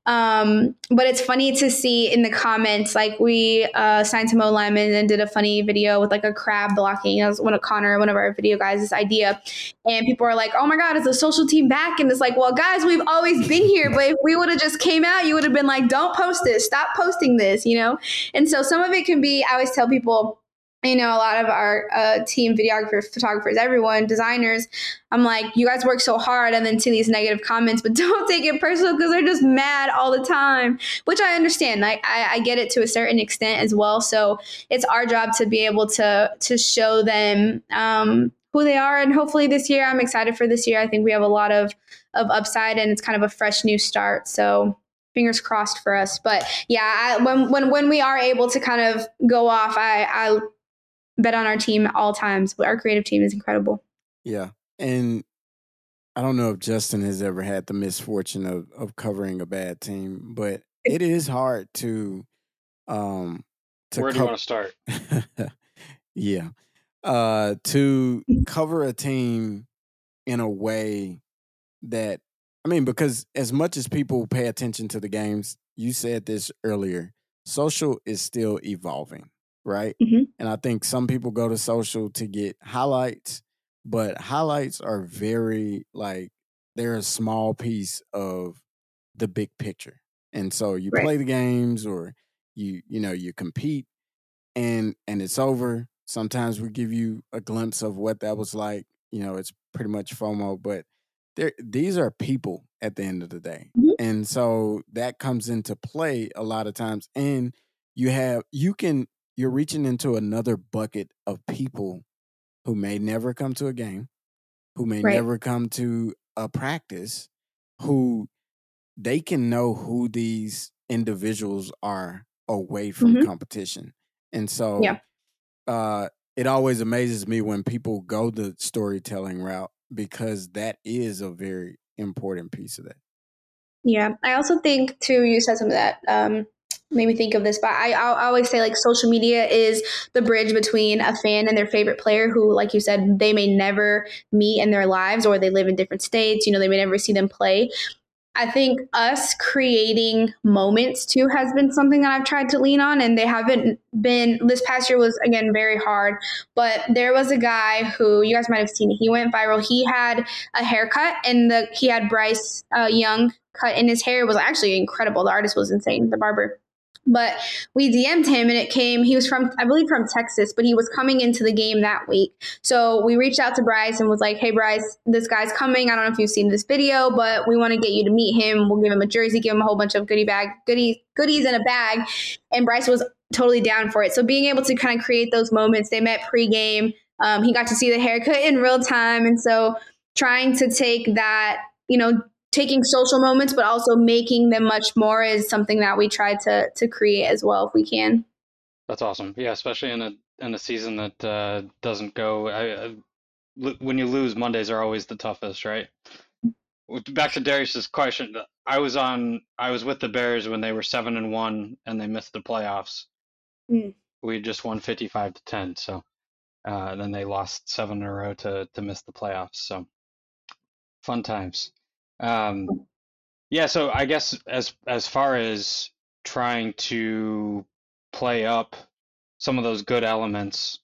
But it's funny to see in the comments, like we signed some O-linemen and did a funny video with like a crab blocking. That was one of our video guys' idea. And people are like, oh my God, is the social team back? And it's like, well, guys, we've always been here. But if we would have just came out, you would have been like, don't post this, stop posting this, And so some of it can be, I always tell people, a lot of our team, videographers, photographers, everyone, designers, I'm like, you guys work so hard and then see these negative comments, but don't take it personal because they're just mad all the time, which I understand. I get it to a certain extent as well. So it's our job to be able to show them who they are. And hopefully this year, I'm excited for this year. I think we have a lot of upside and it's kind of a fresh new start. So fingers crossed for us. But yeah, when we are able to kind of go off, I bet on our team at all times. Our creative team is incredible. Yeah. And I don't know if Justin has ever had the misfortune of covering a bad team, but it is hard to where do you want to start? Yeah. To cover a team in a way that, because as much as people pay attention to the games, you said this earlier, social is still evolving. Right. Mm-hmm. And I think some people go to social to get highlights, but highlights are very they're a small piece of the big picture. And so you play the games or you compete and it's over. Sometimes we give you a glimpse of what that was like. It's pretty much FOMO, but these are people at the end of the day. Mm-hmm. And so that comes into play a lot of times. And you're reaching into another bucket of people who may never come to a game, who may never come to a practice, who they can know who these individuals are away from competition. And so it always amazes me when people go the storytelling route because that is a very important piece of that. Yeah. I also think, too, you said something that made me think of this, but I always say like social media is the bridge between a fan and their favorite player who, like you said, they may never meet in their lives or they live in different states, they may never see them play. I think us creating moments too has been something that I've tried to lean on, and they haven't been, this past year was again very hard, but there was a guy who you guys might have seen it. He went viral. He had a haircut and he had Bryce Young cut in his hair. It was actually incredible. The artist was insane, the barber. But we DM'd him and he was from, I believe from Texas, but he was coming into the game that week. So we reached out to Bryce and was like, hey, Bryce, this guy's coming. I don't know if you've seen this video, but we want to get you to meet him. We'll give him a jersey, give him a whole bunch of goodies in a bag. And Bryce was totally down for it. So being able to kind of create those moments, they met pregame. He got to see the haircut in real time. And so trying to take that, taking social moments, but also making them much more is something that we try to create as well if we can. That's awesome. Yeah, especially in a season that doesn't go. When you lose, Mondays are always the toughest, right? Back to Darius's question. I was with the Bears when they were 7-1 and they missed the playoffs. We just won 55-10. So then they lost 7 in a row to miss the playoffs. So fun times. So I guess as far as trying to play up some of those good elements,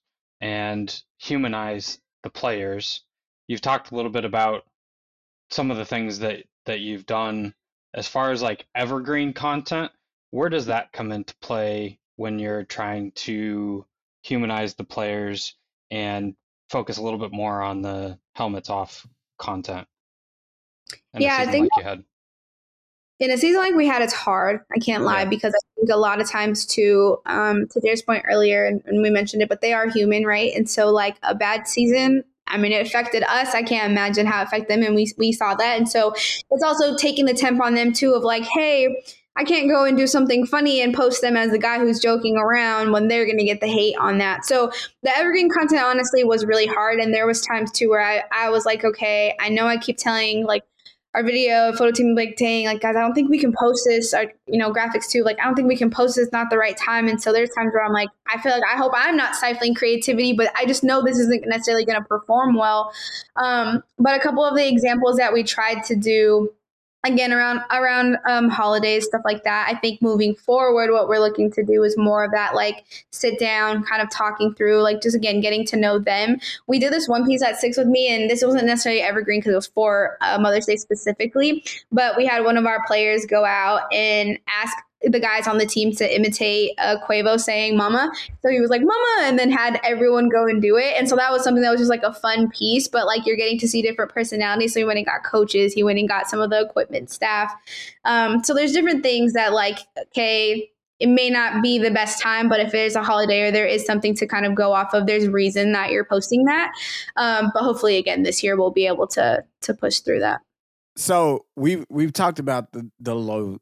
and humanize the players. You've talked a little bit about some of the things that you've done as far as like evergreen content. Where does that come into play when you're trying to humanize the players and focus a little bit more on the helmets off content in a Yeah, I season think like you had? in a season like we had, it's hard. I can't lie, Yeah. because I think a lot of times too, to Jared's point earlier, and we mentioned it, but they are human, right? And so like a bad season, I mean, it affected us. I can't imagine how it affected them. And we saw that. And so it's also taking the temp on them too of like, hey, I can't go and do something funny and post them as the guy who's joking around when they're going to get the hate on that. So the evergreen content honestly was really hard. And there was times too where I was like, okay, I know I keep telling like our video photo team like dang, like guys, I don't think we can post this, or graphics too, like I don't think we can post this, not the right time. And so there's times where I'm like, I feel like I hope I'm not stifling creativity, but I just know this isn't necessarily going to perform well. But a couple of the examples that we tried to do again around holidays, stuff like that, I think moving forward what we're looking to do is more of that like sit down kind of talking through, like just again getting to know them. We did this one piece that sticks with me, and this wasn't necessarily evergreen because it was for Mother's Day specifically, but we had one of our players go out and ask the guys on the team to imitate Quavo saying mama. So he was like mama, and then had everyone go and do it. And so that was something that was just like a fun piece, but like you're getting to see different personalities. So he went and got coaches, he went and got some of the equipment staff. So there's different things that like, okay, it may not be the best time, but if there's a holiday or there is something to kind of go off of, there's reason that you're posting that. But hopefully again, this year we'll be able to push through that. So we've talked about the low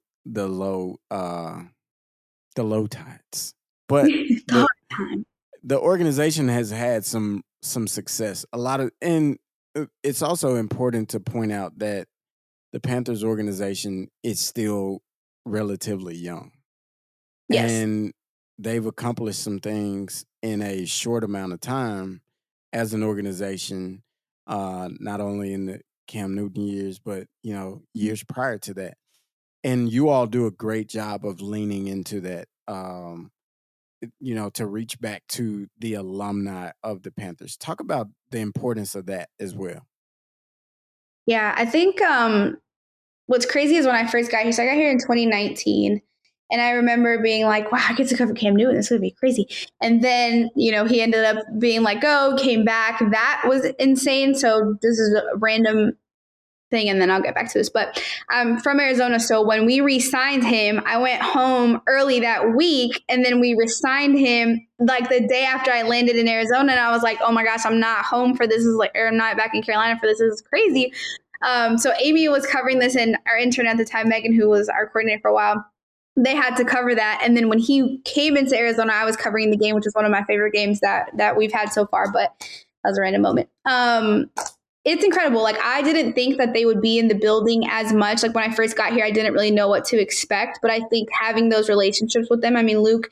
tides, but hard time. The organization has had some success. A lot of, and it's also important to point out that the Panthers organization is still relatively young. Yes. And they've accomplished some things in a short amount of time as an organization, not only in the Cam Newton years, but years prior to that. And you all do a great job of leaning into that, to reach back to the alumni of the Panthers. Talk about the importance of that as well. Yeah, I think what's crazy is when I first got here, so I got here in 2019. And I remember being like, wow, I get to cover Cam Newton. This is going to be crazy. And then, he ended up being like, oh, came back. That was insane. So this is a random thing, and then I'll get back to this. But I'm from Arizona. So when we re-signed him, I went home early that week. And then we re-signed him like the day after I landed in Arizona. And I was like, oh my gosh, I'm not home for this. Or I'm not back in Carolina for this. This is crazy. So Amy was covering this, and our intern at the time, Megan, who was our coordinator for a while, they had to cover that. And then when he came into Arizona, I was covering the game, which is one of my favorite games that we've had so far, but that was a random moment. It's incredible. Like, I didn't think that they would be in the building as much. Like, when I first got here, I didn't really know what to expect, but I think having those relationships with them, I mean, Luke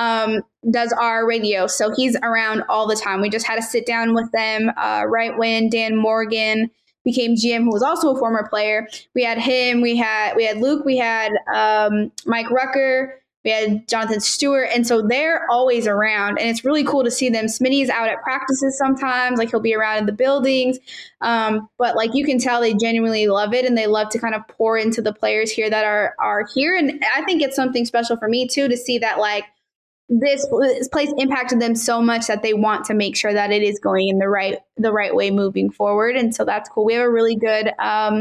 does our radio, so he's around all the time. We just had a sit down with them right when Dan Morgan became GM, who was also a former player. We had him, we had Luke, we had Mike Rucker, we had Jonathan Stewart. And so they're always around, and it's really cool to see them. Smitty's out at practices sometimes, like he'll be around in the buildings. But like you can tell they genuinely love it, and they love to kind of pour into the players here that are here. And I think it's something special for me too, to see that like this place impacted them so much that they want to make sure that it is going in the right way moving forward. And so that's cool. We have a really good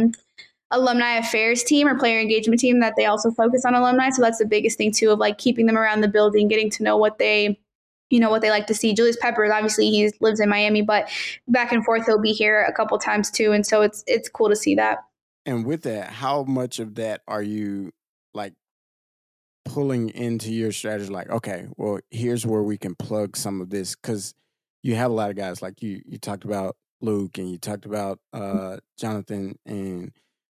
alumni affairs team or player engagement team that they also focus on alumni. So that's the biggest thing too, of like keeping them around the building, getting to know what they like to see. Julius Peppers, obviously he lives in Miami, but back and forth, he'll be here a couple times too. And so it's cool to see that. And with that, how much of that are you like pulling into your strategy? Like, okay, well, here's where we can plug some of this, because you have a lot of guys like you talked about Luke, and you talked about Jonathan and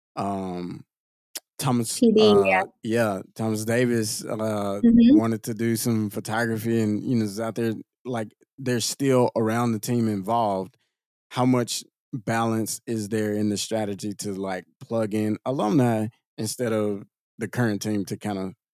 Thomas. Thomas Davis wanted to do some photography, and is out there. Like, they're still around the team involved. How much balance is there in the strategy to like plug in alumni instead of the current team to kind of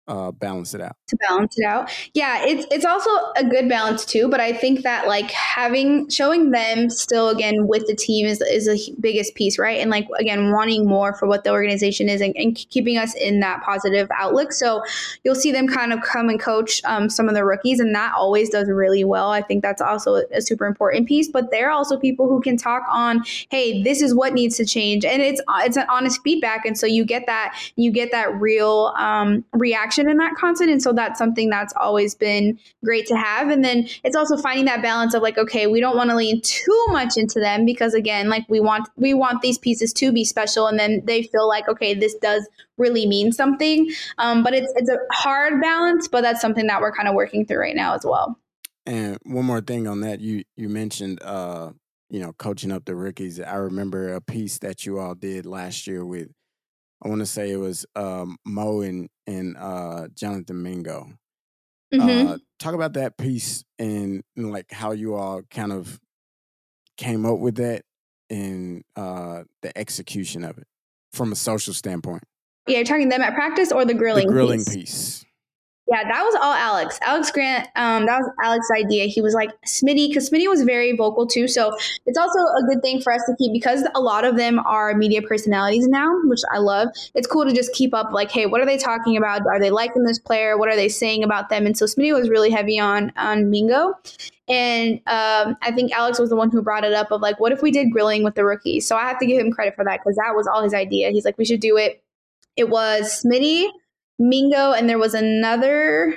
balance it out. To balance it out. Yeah, it's also a good balance too, but I think that like showing them still again with the team is the biggest piece, right? And like again wanting more for what the organization is and keeping us in that positive outlook. So you'll see them kind of come and coach some of the rookies, and that always does really well. I think that's also a super important piece, but they're also people who can talk on, hey, this is what needs to change, and it's an honest feedback, and so you get that real reaction in that content. And so that's something that's always been great to have. And then it's also finding that balance of like, okay, we don't want to lean too much into them because again, like we want these pieces to be special, and then they feel like, okay, this does really mean something. But it's a hard balance, but that's something that we're kind of working through right now as well. And one more thing on that, you mentioned coaching up the rookies. I remember a piece that you all did last year with, I want to say it was Mo and Jonathan Mingo. Mm-hmm. Talk about that piece and like how you all kind of came up with that and the execution of it from a social standpoint. Yeah, you're talking them at practice or the grilling piece? Yeah, that was all Alex. Alex Grant, that was Alex's idea. He was like, Smitty, because Smitty was very vocal too. So it's also a good thing for us to keep, because a lot of them are media personalities now, which I love. It's cool to just keep up like, hey, what are they talking about? Are they liking this player? What are they saying about them? And so Smitty was really heavy on Mingo. And I think Alex was the one who brought it up of like, what if we did grilling with the rookies? So I have to give him credit for that because that was all his idea. He's like, we should do it. It was Smitty, Mingo, and there was another,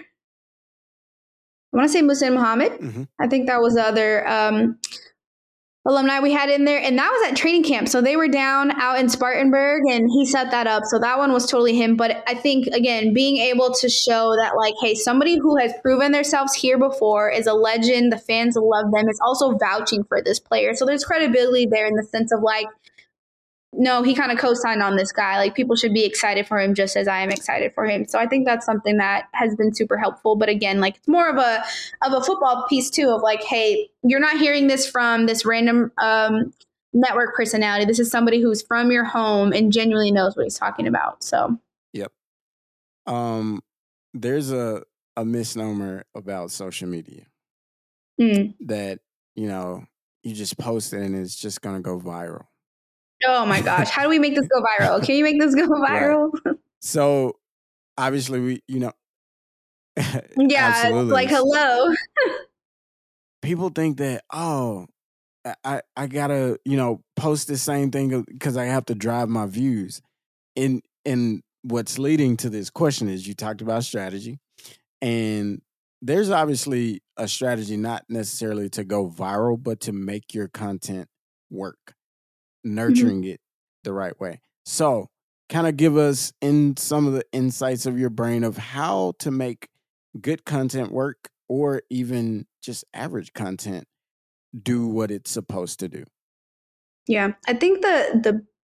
I want to say Muhsin Muhammad. Mm-hmm. I think that was the other alumni we had in there. And that was at training camp. So they were down out in Spartanburg and he set that up. So that one was totally him. But I think, again, being able to show that like, hey, somebody who has proven themselves here before is a legend. The fans love them. It's also vouching for this player. So there's credibility there in the sense of like, no, he kind of co-signed on this guy. Like people should be excited for him just as I am excited for him. So I think that's something that has been super helpful. But again, like it's more of a football piece too of like, hey, you're not hearing this from this random network personality. This is somebody who's from your home and genuinely knows what he's talking about. So yep. There's a misnomer about social media that, you just post it and it's just gonna go viral. Oh my gosh. How do we make this go viral? Can you make this go viral? Right. So obviously we, yeah, absolutely. It's like, hello. People think that, oh, I gotta, post the same thing because I have to drive my views. And what's leading to this question is you talked about strategy. And there's obviously a strategy, not necessarily to go viral, but to make your content work. Nurturing it the right way. So kind of give us in some of the insights of your brain of how to make good content work or even just average content do what it's supposed to do. Yeah, I think the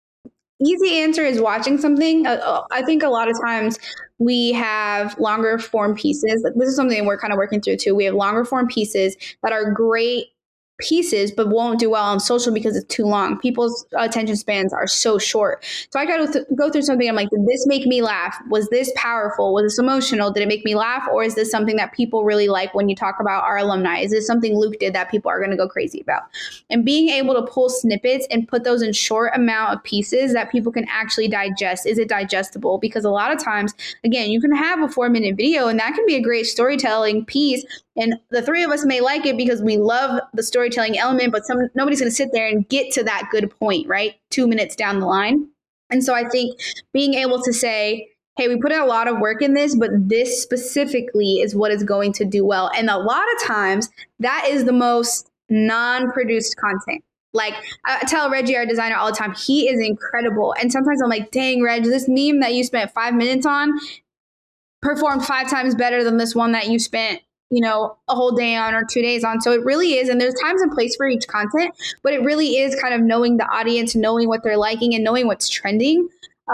easy answer is watching something. I think a lot of times we have longer form pieces. This is something we're kind of working through too. We have longer form pieces that are great pieces but won't do well on social because it's too long. People's attention spans are so short. So I got to go through something. I'm like, did this make me laugh? Was this powerful? Was this emotional? Did it make me laugh? Or is this something that people really like when you talk about our alumni? Is this something Luke did that people are going to go crazy about? And being able to pull snippets and put those in short amount of pieces that people can actually digest. Is it digestible? Because a lot of times, again, you can have a 4-minute video and that can be a great storytelling piece. And the three of us may like it because we love the storytelling element, but nobody's going to sit there and get to that good point, right? 2 minutes down the line. And so I think being able to say, hey, we put in a lot of work in this, but this specifically is what is going to do well. And a lot of times that is the most non-produced content. Like I tell Reggie, our designer, all the time, he is incredible. And sometimes I'm like, dang, Reg, this meme that you spent 5 minutes on performed 5 times better than this one that you spent a whole day on or 2 days on. So it really is. And there's times and place for each content, but it really is kind of knowing the audience, knowing what they're liking and knowing what's trending.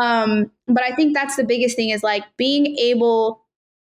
But I think that's the biggest thing is like being able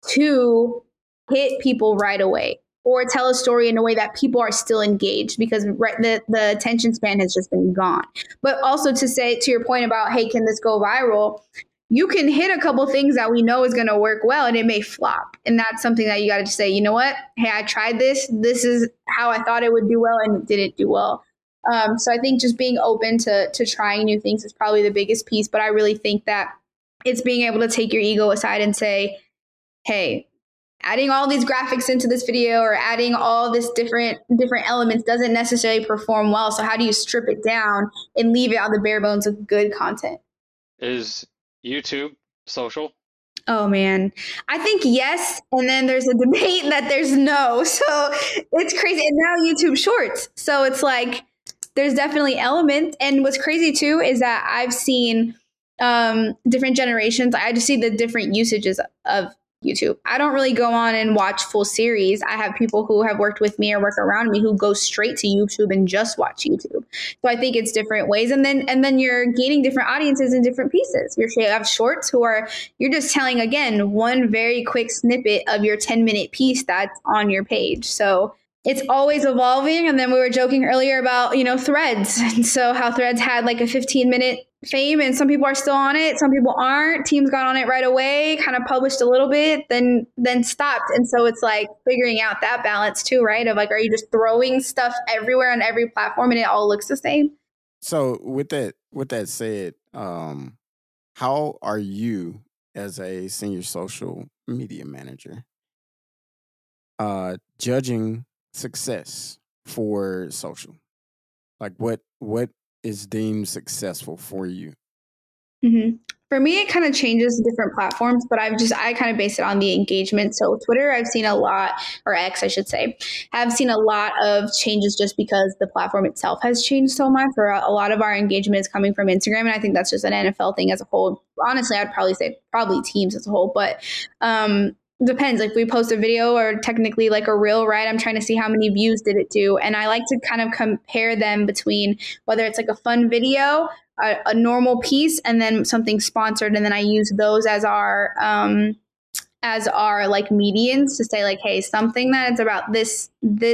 to hit people right away or tell a story in a way that people are still engaged because the attention span has just been gone. But also to say, to your point about, hey, can this go viral? you can hit a couple things that we know is going to work well and it may flop. And that's something that you got to just say, you know what? Hey, I tried this. This is how I thought it would do well and it didn't do well. So I think just being open to trying new things is probably the biggest piece. But I really think that it's being able to take your ego aside and say, hey, adding all these graphics into this video or adding all this different elements doesn't necessarily perform well. So how do you strip it down and leave it on the bare bones of good content? Is YouTube social? Oh man, I think yes. And then there's a debate that there's no. So it's crazy. And now YouTube Shorts. So it's like, there's definitely elements. And what's crazy too is that I've seen different generations. I just see the different usages of YouTube. I don't really go on and watch full series. I have people who have worked with me or work around me who go straight to YouTube and just watch YouTube. So I think it's different ways. And then you're gaining different audiences in different pieces. You have shorts you're just telling, again, one very quick snippet of your 10-minute piece that's on your page. So it's always evolving. And then we were joking earlier about, Threads. And so how Threads had like a 15-minute fame and some people are still on it. Some people aren't. Teams got on it right away, kind of published a little bit, then stopped. And so it's like figuring out that balance too, right? Of like, are you just throwing stuff everywhere on every platform and it all looks the same? So with that said, how are you as a senior social media manager judging success for social? Like what is deemed successful for you? Mm-hmm. For me, it kind of changes different platforms, but I kind of base it on the engagement. So Twitter, I've seen a lot, or X, I should say, have seen a lot of changes just because the platform itself has changed so much. Or a lot of our engagement is coming from Instagram, and I think that's just an NFL thing as a whole. Honestly, I'd probably say teams as a whole, but depends. Like we post a video or technically like a reel, right? I'm trying to see how many views did it do. And I like to kind of compare them between whether it's like a fun video, a normal piece, and then something sponsored. And then I use those as our like medians to say like, hey, something that is about this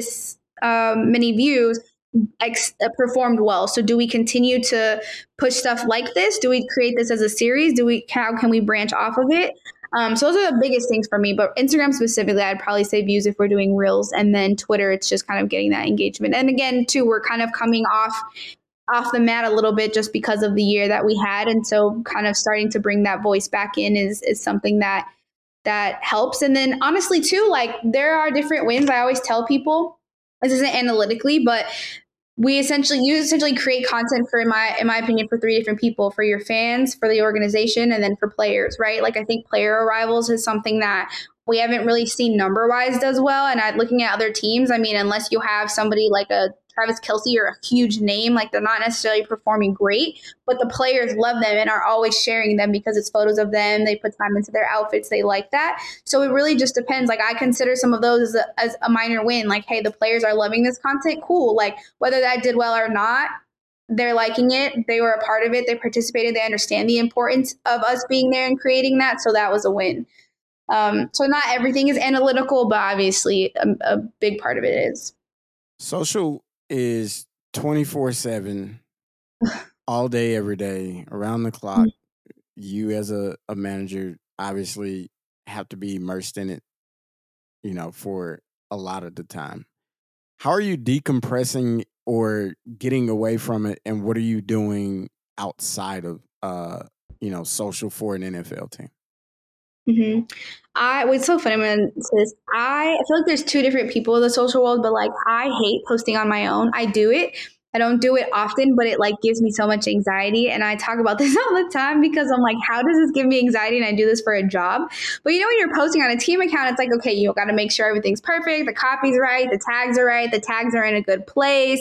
many views performed well. So do we continue to push stuff like this? Do we create this as a series? How can we branch off of it? So those are the biggest things for me, but Instagram specifically, I'd probably say views if we're doing reels, and then Twitter, it's just kind of getting that engagement. And again, too, we're kind of coming off the mat a little bit just because of the year that we had. And so kind of starting to bring that voice back in is something that helps. And then honestly too, like there are different wins. I always tell people, this isn't analytically, but you essentially create content for, in my opinion, for three different people: for your fans, for the organization, and then for players, right? Like I think player arrivals is something that we haven't really seen number wise does well. And looking at other teams, I mean, unless you have somebody like a Travis Kelce or a huge name, like they're not necessarily performing great, but the players love them and are always sharing them because it's photos of them. They put time into their outfits. They like that. So it really just depends. Like I consider some of those as a minor win. Like, hey, the players are loving this content. Cool. Like whether that did well or not, they're liking it. They were a part of it. They participated. They understand the importance of us being there and creating that. So that was a win. So not everything is analytical, but obviously a big part of it is. Social is 24/7, all day, every day, around the clock. You as a manager obviously have to be immersed in it, for a lot of the time. How are you decompressing or getting away from it? And what are you doing outside of, social for an NFL team? Mm-hmm. What's so funny, man, is I feel like there's two different people in the social world, but like I hate posting on my own. I do it. I don't do it often, but it like gives me so much anxiety. And I talk about this all the time because I'm like, how does this give me anxiety? And I do this for a job. But when you're posting on a team account, it's like, okay, you got to make sure everything's perfect. The copy's right. The tags are right. The tags are in a good place.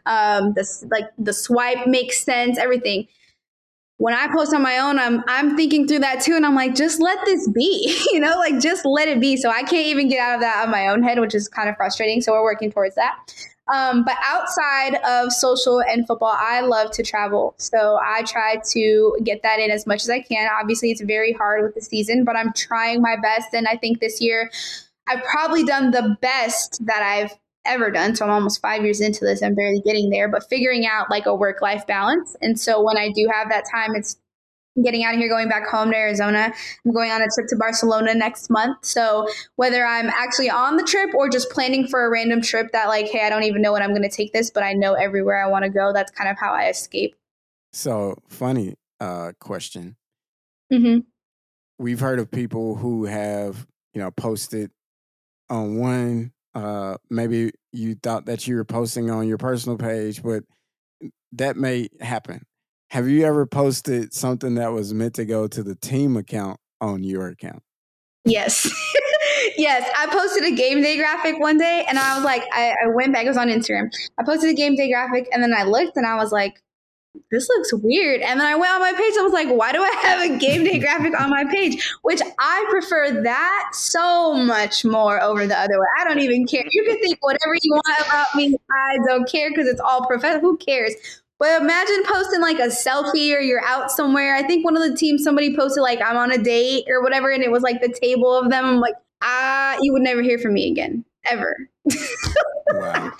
The swipe makes sense, everything. When I post on my own, I'm thinking through that too. And I'm like, just let this be, just let it be. So I can't even get out of that on my own head, which is kind of frustrating. So we're working towards that. But outside of social and football, I love to travel. So I try to get that in as much as I can. Obviously, it's very hard with the season, but I'm trying my best. And I think this year I've probably done the best that I've ever done. So I'm almost 5 years into this. I'm barely getting there, but figuring out like a work-life balance. And so when I do have that time, it's getting out of here, going back home to Arizona. I'm going on a trip to Barcelona next month. So whether I'm actually on the trip or just planning for a random trip that like, hey, I don't even know when I'm going to take this, but I know everywhere I want to go. That's kind of how I escape. So funny question. Mm-hmm. We've heard of people who have, posted on one, maybe you thought that you were posting on your personal page, but that may happen. Have you ever posted something that was meant to go to the team account on your account? Yes. Yes. I posted a game day graphic one day and I was like, I went back, it was on Instagram. I posted a game day graphic and then I looked and I was like, this looks weird. And then I went on my page. I was like, why do I have a game day graphic on my page? Which I prefer that so much more over the other way. I don't even care. You can think whatever you want about me. I don't care because it's all professional. Who cares? But imagine posting like a selfie or you're out somewhere. I think one of the teams, somebody posted like, I'm on a date or whatever. And it was like the table of them. I'm like, you would never hear from me again, ever. Wow.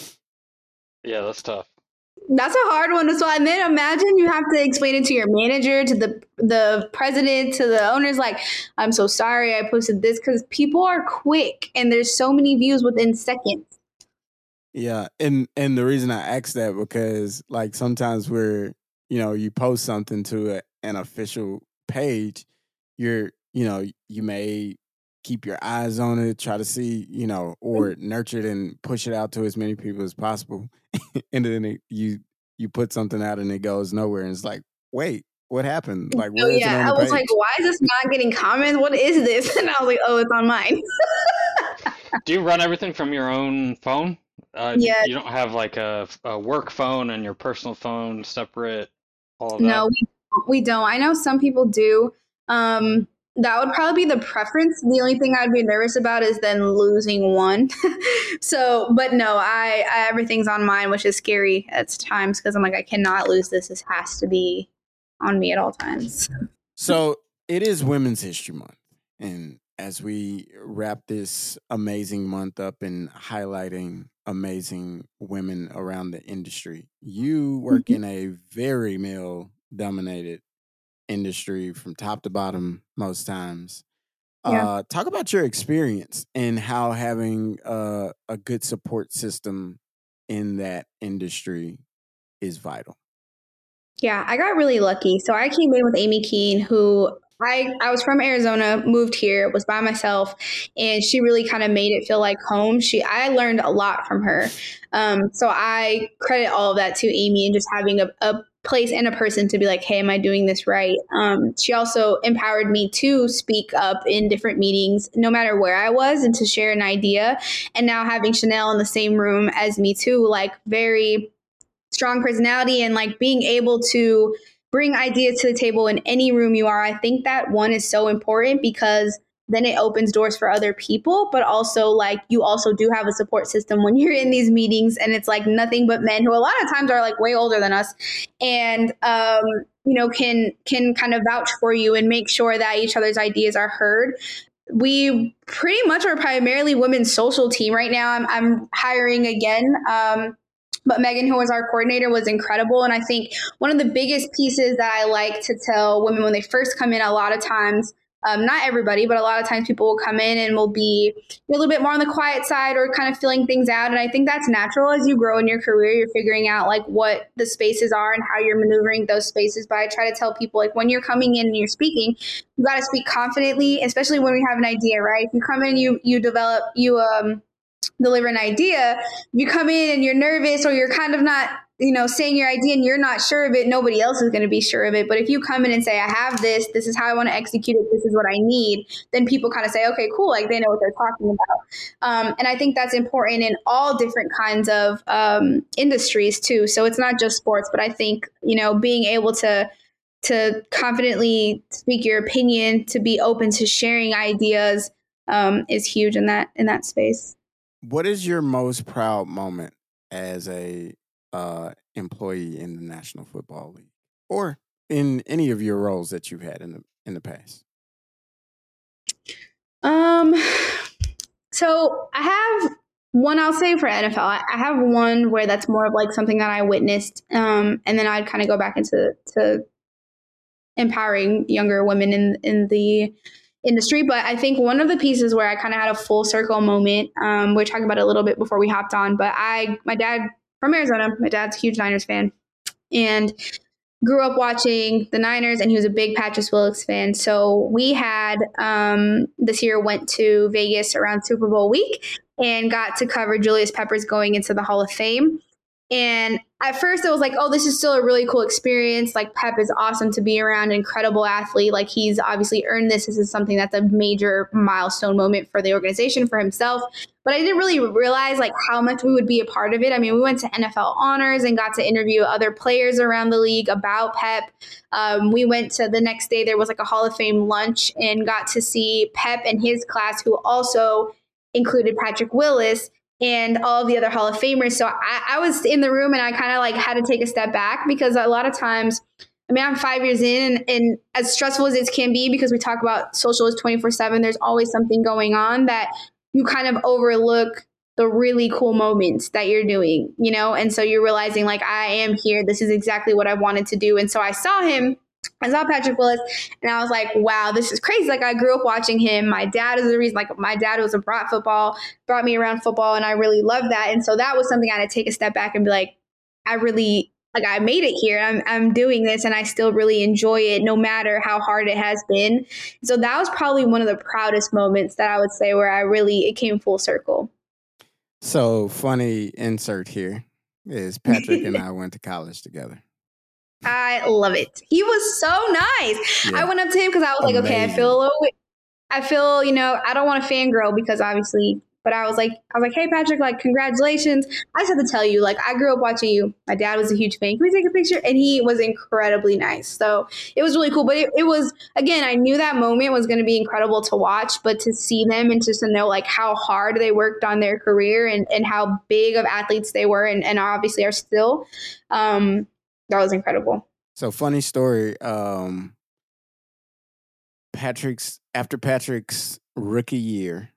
Yeah, that's tough. That's a hard one. So and then imagine you have to explain it to your manager, to the president, to the owners. Like, I'm so sorry I posted this, because people are quick and there's so many views within seconds. Yeah, and the reason I asked that because like sometimes where you post something to an official page, you may keep your eyes on it, try to see or nurture it and push it out to as many people as possible, and then you put something out and it goes nowhere, and it's like, wait, what happened? Like, where is it on the I was page? like, why is this not getting comments? What is this? And I was like, oh, it's on mine. Do you run everything from your own phone? Yeah. You don't have like a work phone and your personal phone separate, all of that? No, we don't. I know some people do. That would probably be the preference. The only thing I'd be nervous about is then losing one. So, but no, I everything's on mine, which is scary at times because I'm like, I cannot lose this. This has to be on me at all times. So it is Women's History Month, and as we wrap this amazing month up and highlighting amazing women around the industry, you work in a very male-dominated industry from top to bottom most times. Yeah. Talk about your experience and how having a good support system in that industry is vital. Yeah, I got really lucky. So I came in with Amy Keene, who I was from Arizona, moved here, was by myself, and she really kind of made it feel like home. I learned a lot from her. So I credit all of that to Amy and just having a place and a person to be like, hey, am I doing this right? She also empowered me to speak up in different meetings, no matter where I was, and to share an idea. And now having Chanel in the same room as me too, like very strong personality and like being able to bring ideas to the table in any room you are. I think that one is so important because then it opens doors for other people, but also like you also do have a support system when you're in these meetings and it's like nothing but men who a lot of times are like way older than us and can kind of vouch for you and make sure that each other's ideas are heard. We pretty much are primarily women's social team right now. I'm hiring again. But Megan, who was our coordinator, was incredible. And I think one of the biggest pieces that I like to tell women when they first come in, a lot of times, not everybody, but a lot of times people will come in and will be a little bit more on the quiet side or kind of filling things out. And I think that's natural as you grow in your career. You're figuring out like what the spaces are and how you're maneuvering those spaces. But I try to tell people like when you're coming in and you're speaking, you got to speak confidently, especially when we have an idea, right? If you come in, you deliver an idea, you come in and you're nervous or you're kind of not, saying your idea and you're not sure of it, nobody else is going to be sure of it. But if you come in and say, I have this is how I want to execute it, this is what I need, then people kind of say, okay, cool, like they know what they're talking about. And I think that's important in all different kinds of industries too. So it's not just sports, but I think, being able to confidently speak your opinion, to be open to sharing ideas is huge in that space. What is your most proud moment as a employee in the National Football League, or in any of your roles that you've had in the past? So I have one. I'll say for NFL, I have one where that's more of like something that I witnessed, and then I'd kind of go back into empowering younger women in the industry. But I think one of the pieces where I kind of had a full circle moment, we talked about it a little bit before we hopped on, but my dad from Arizona, my dad's a huge Niners fan, and grew up watching the Niners, and he was a big Patrick Willis fan. So we had this year went to Vegas around Super Bowl week and got to cover Julius Peppers going into the Hall of Fame. And at first it was like, oh, this is still a really cool experience. Like, Pep is awesome to be around, incredible athlete. Like, he's obviously earned this. This is something that's a major milestone moment for the organization, for himself. But I didn't really realize like how much we would be a part of it. I mean, we went to NFL Honors and got to interview other players around the league about Pep. We went to the next day, there was like a Hall of Fame lunch, and got to see Pep and his class, who also included Patrick Willis and all of the other Hall of Famers. So I was in the room, and I kind of like had to take a step back, because a lot of times, I mean, I'm 5 years in, and as stressful as it can be, because we talk about social is 24/7, there's always something going on, that you kind of overlook the really cool moments that you're doing, you know? And so you're realizing like, I am here. This is exactly what I wanted to do. And so I saw Patrick Willis, and I was like, wow, this is crazy. Like, I grew up watching him. My dad is the reason, like, my dad was brought me around football, and I really loved that. And so that was something I had to take a step back and be like, I made it here. I'm doing this, and I still really enjoy it, no matter how hard it has been. So that was probably one of the proudest moments that I would say where it came full circle. So, funny insert here is Patrick and I went to college together. I love it. He was so nice. Yeah. I went up to him because I was like, okay, I feel, I don't want to fangirl, because obviously, but I was like, hey, Patrick, like, congratulations. I just have to tell you, like, I grew up watching you. My dad was a huge fan. Can we take a picture? And he was incredibly nice. So it was really cool. But it was, again, I knew that moment was going to be incredible to watch, but to see them and just to know like how hard they worked on their career, and how big of athletes they were, and obviously are still, that was incredible. So, funny story. After Patrick's rookie year,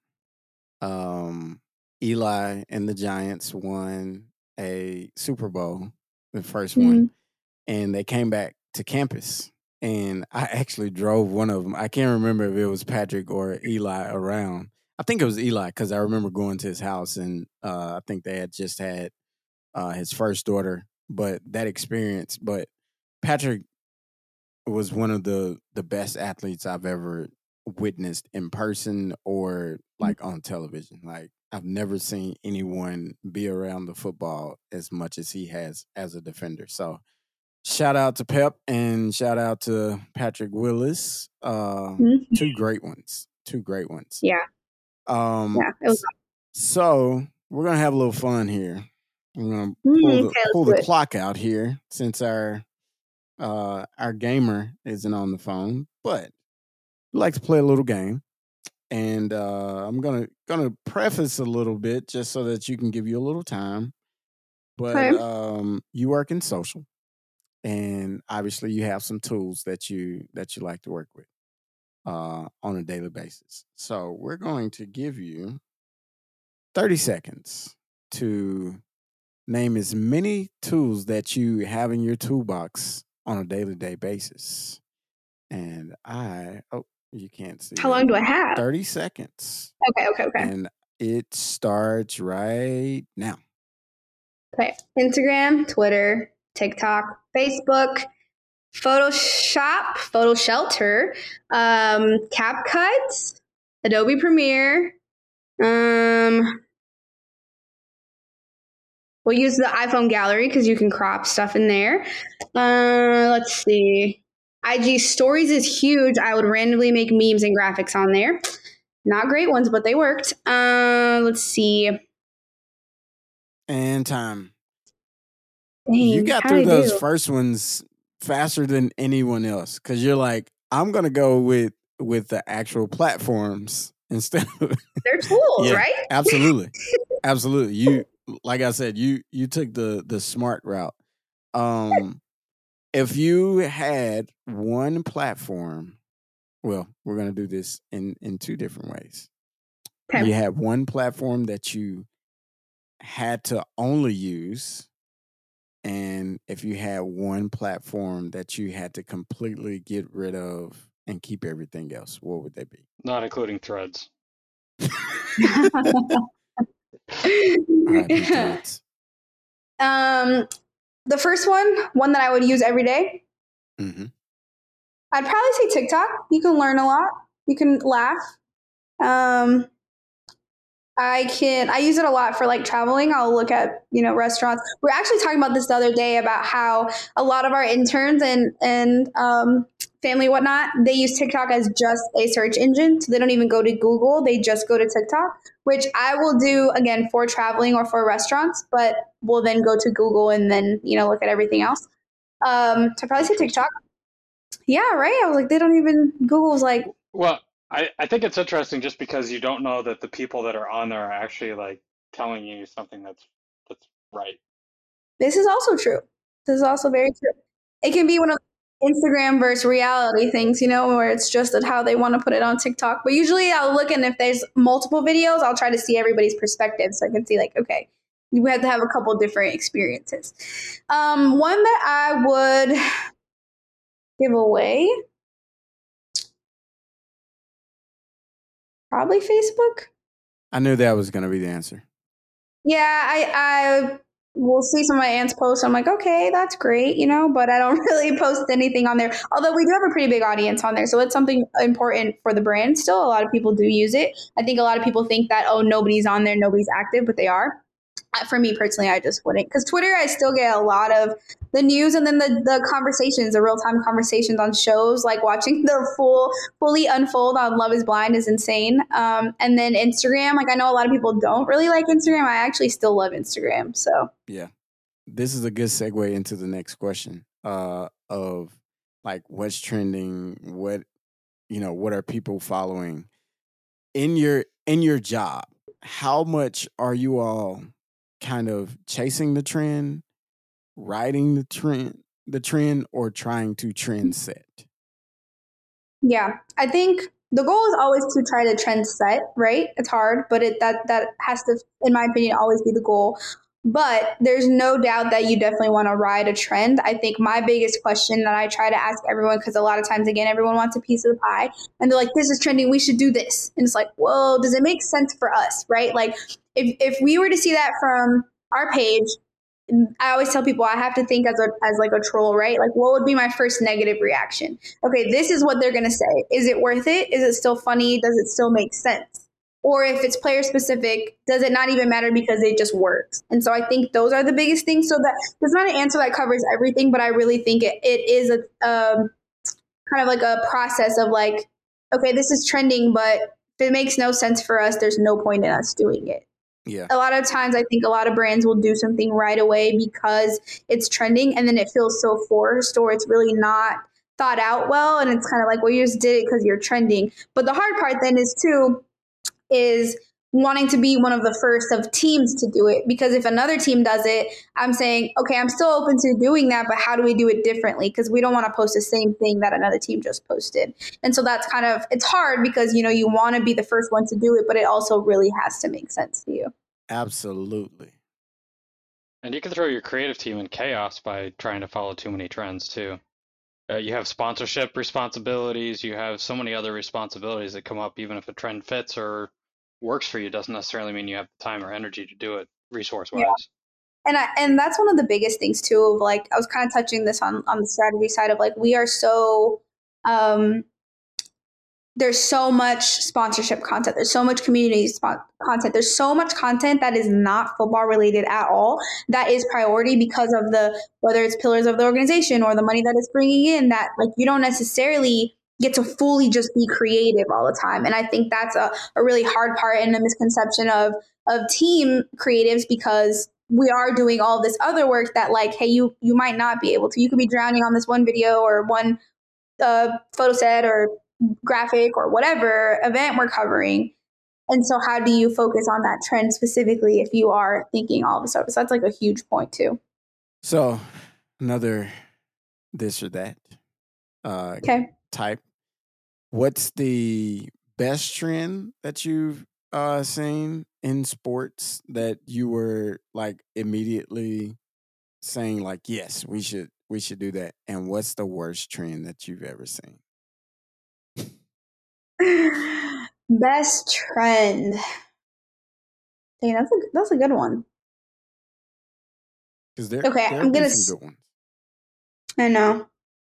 Eli and the Giants won a Super Bowl, the first one, and they came back to campus. And I actually drove one of them. I can't remember if it was Patrick or Eli around. I think it was Eli, because I remember going to his house, and I think they had just had his first daughter. But that experience, Patrick was one of the best athletes I've ever witnessed in person or like on television. Like, I've never seen anyone be around the football as much as he has as a defender. So shout out to Pep, and shout out to Patrick Willis. Two great ones. Yeah. It was. So we're going to have a little fun here. I'm going to pull the clock out here, since our gamer isn't on the phone, but we like to play a little game. And I'm gonna preface a little bit, just so that you can give you a little time. But you work in social, and obviously you have some tools that you like to work with on a daily basis. So we're going to give you 30 seconds to name as many tools that you have in your toolbox on a daily basis. And you can't see. How long do I have? 30 seconds. Okay. And it starts right now. Okay. Instagram, Twitter, TikTok, Facebook, Photoshop, Photo Shelter, CapCut, Adobe Premiere. We'll use the iPhone gallery because you can crop stuff in there. Let's see. IG Stories is huge. I would randomly make memes and graphics on there. Not great ones, but they worked. Let's see. And time. Dang, you got through those first ones faster than anyone else, because you're like, I'm going to go with the actual platforms instead of... They're tools, right? Absolutely. Absolutely. You, like I said, you took the smart route. If you had one platform, well, we're going to do this in two different ways. Okay. You have one platform that you had to only use, And if you had one platform that you had to completely get rid of and keep everything else, what would they be? Not including Threads. R.I.P. Threads. The first one that I would use every day, Mm-hmm. I'd probably say TikTok. You can learn a lot. You can laugh. I use it a lot for like traveling. I'll look at, restaurants. We're actually talking about this the other day about how a lot of our interns and family, whatnot, they use TikTok as just a search engine. So they don't even go to Google. They just go to TikTok, which I will do again for traveling or for restaurants, but we'll then go to Google and then, look at everything else. So I'd probably say TikTok. Yeah, right. I was like, they don't even, Google's like, Well, I think it's interesting just because you don't know that the people that are on there are actually like telling you something that's right. this is also true. This is also very true. It can be one of Instagram versus reality things, where it's just how they want to put it on TikTok. But usually I'll look, and if there's multiple videos, I'll try to see everybody's perspective so I can see like, okay, we have to have a couple different experiences. One that I would give away, probably Facebook. I knew that was going to be the answer. Yeah, I will see some of my aunts post. I'm like, okay, that's great, but I don't really post anything on there. Although we do have a pretty big audience on there. So it's something important for the brand still. A lot of people do use it. I think a lot of people think that, oh, nobody's on there, nobody's active, but they are. For me personally, I just wouldn't. Because Twitter, I still get a lot of the news and then the conversations, the real-time conversations on shows, like watching the fully unfold on Love is Blind is insane. And then Instagram, like I know a lot of people don't really like Instagram. I actually still love Instagram. So yeah, this is a good segue into the next question of like what's trending, what are people following in your job. How much are you all kind of chasing the trend, riding the trend, or trying to trend set? yeah, I think the goal is always to try to trend set, right? It's hard, but that has to, in my opinion, always be the goal. But there's no doubt that you definitely want to ride a trend. I think my biggest question that I try to ask everyone, because a lot of times, again, everyone wants a piece of the pie and they're like, this is trending, we should do this. And it's like, well, does it make sense for us, right? Like if we were to see that from our page, I always tell people I have to think as like a troll, right? Like what would be my first negative reaction? Okay, this is what they're going to say. Is it worth it? Is it still funny? Does it still make sense? Or if it's player specific, does it not even matter because it just works? And so I think those are the biggest things. So that there's not an answer that covers everything, but I really think it is a kind of like a process of like, okay, this is trending, but if it makes no sense for us, there's no point in us doing it. Yeah. A lot of times I think a lot of brands will do something right away because it's trending and then it feels so forced or it's really not thought out well. And it's kind of like, well, you just did it because you're trending. But the hard part then is wanting to be one of the first of teams to do it. Because if another team does it, I'm saying, okay, I'm still open to doing that, but how do we do it differently? Because we don't want to post the same thing that another team just posted. And so that's kind of, it's hard because, you want to be the first one to do it, but it also really has to make sense to you. Absolutely. And you can throw your creative team in chaos by trying to follow too many trends too. You have sponsorship responsibilities. You have so many other responsibilities that come up. Even if a trend fits or works for you, doesn't necessarily mean you have the time or energy to do it resource-wise. Yeah. And that's one of the biggest things too. Of like, I was kind of touching this on the strategy side of like, we are so there's so much sponsorship content. There's so much community content. There's so much content that is not football related at all. That is priority because of whether it's pillars of the organization or the money that it's bringing in, that like you don't necessarily get to fully just be creative all the time. And I think that's a really hard part and a misconception of team creatives, because we are doing all this other work that like, hey, you might not be able to. You could be drowning on this one video or one photo set or graphic or whatever event we're covering. And so how do you focus on that trend specifically if you are thinking all of a sudden? So that's like a huge point too. So another this or that type. What's the best trend that you've seen in sports that you were like immediately saying like, yes, we should do that? And what's the worst trend that you've ever seen? Best trend. Dang, that's a good one. Because there I'm have been gonna. some good ones. I know.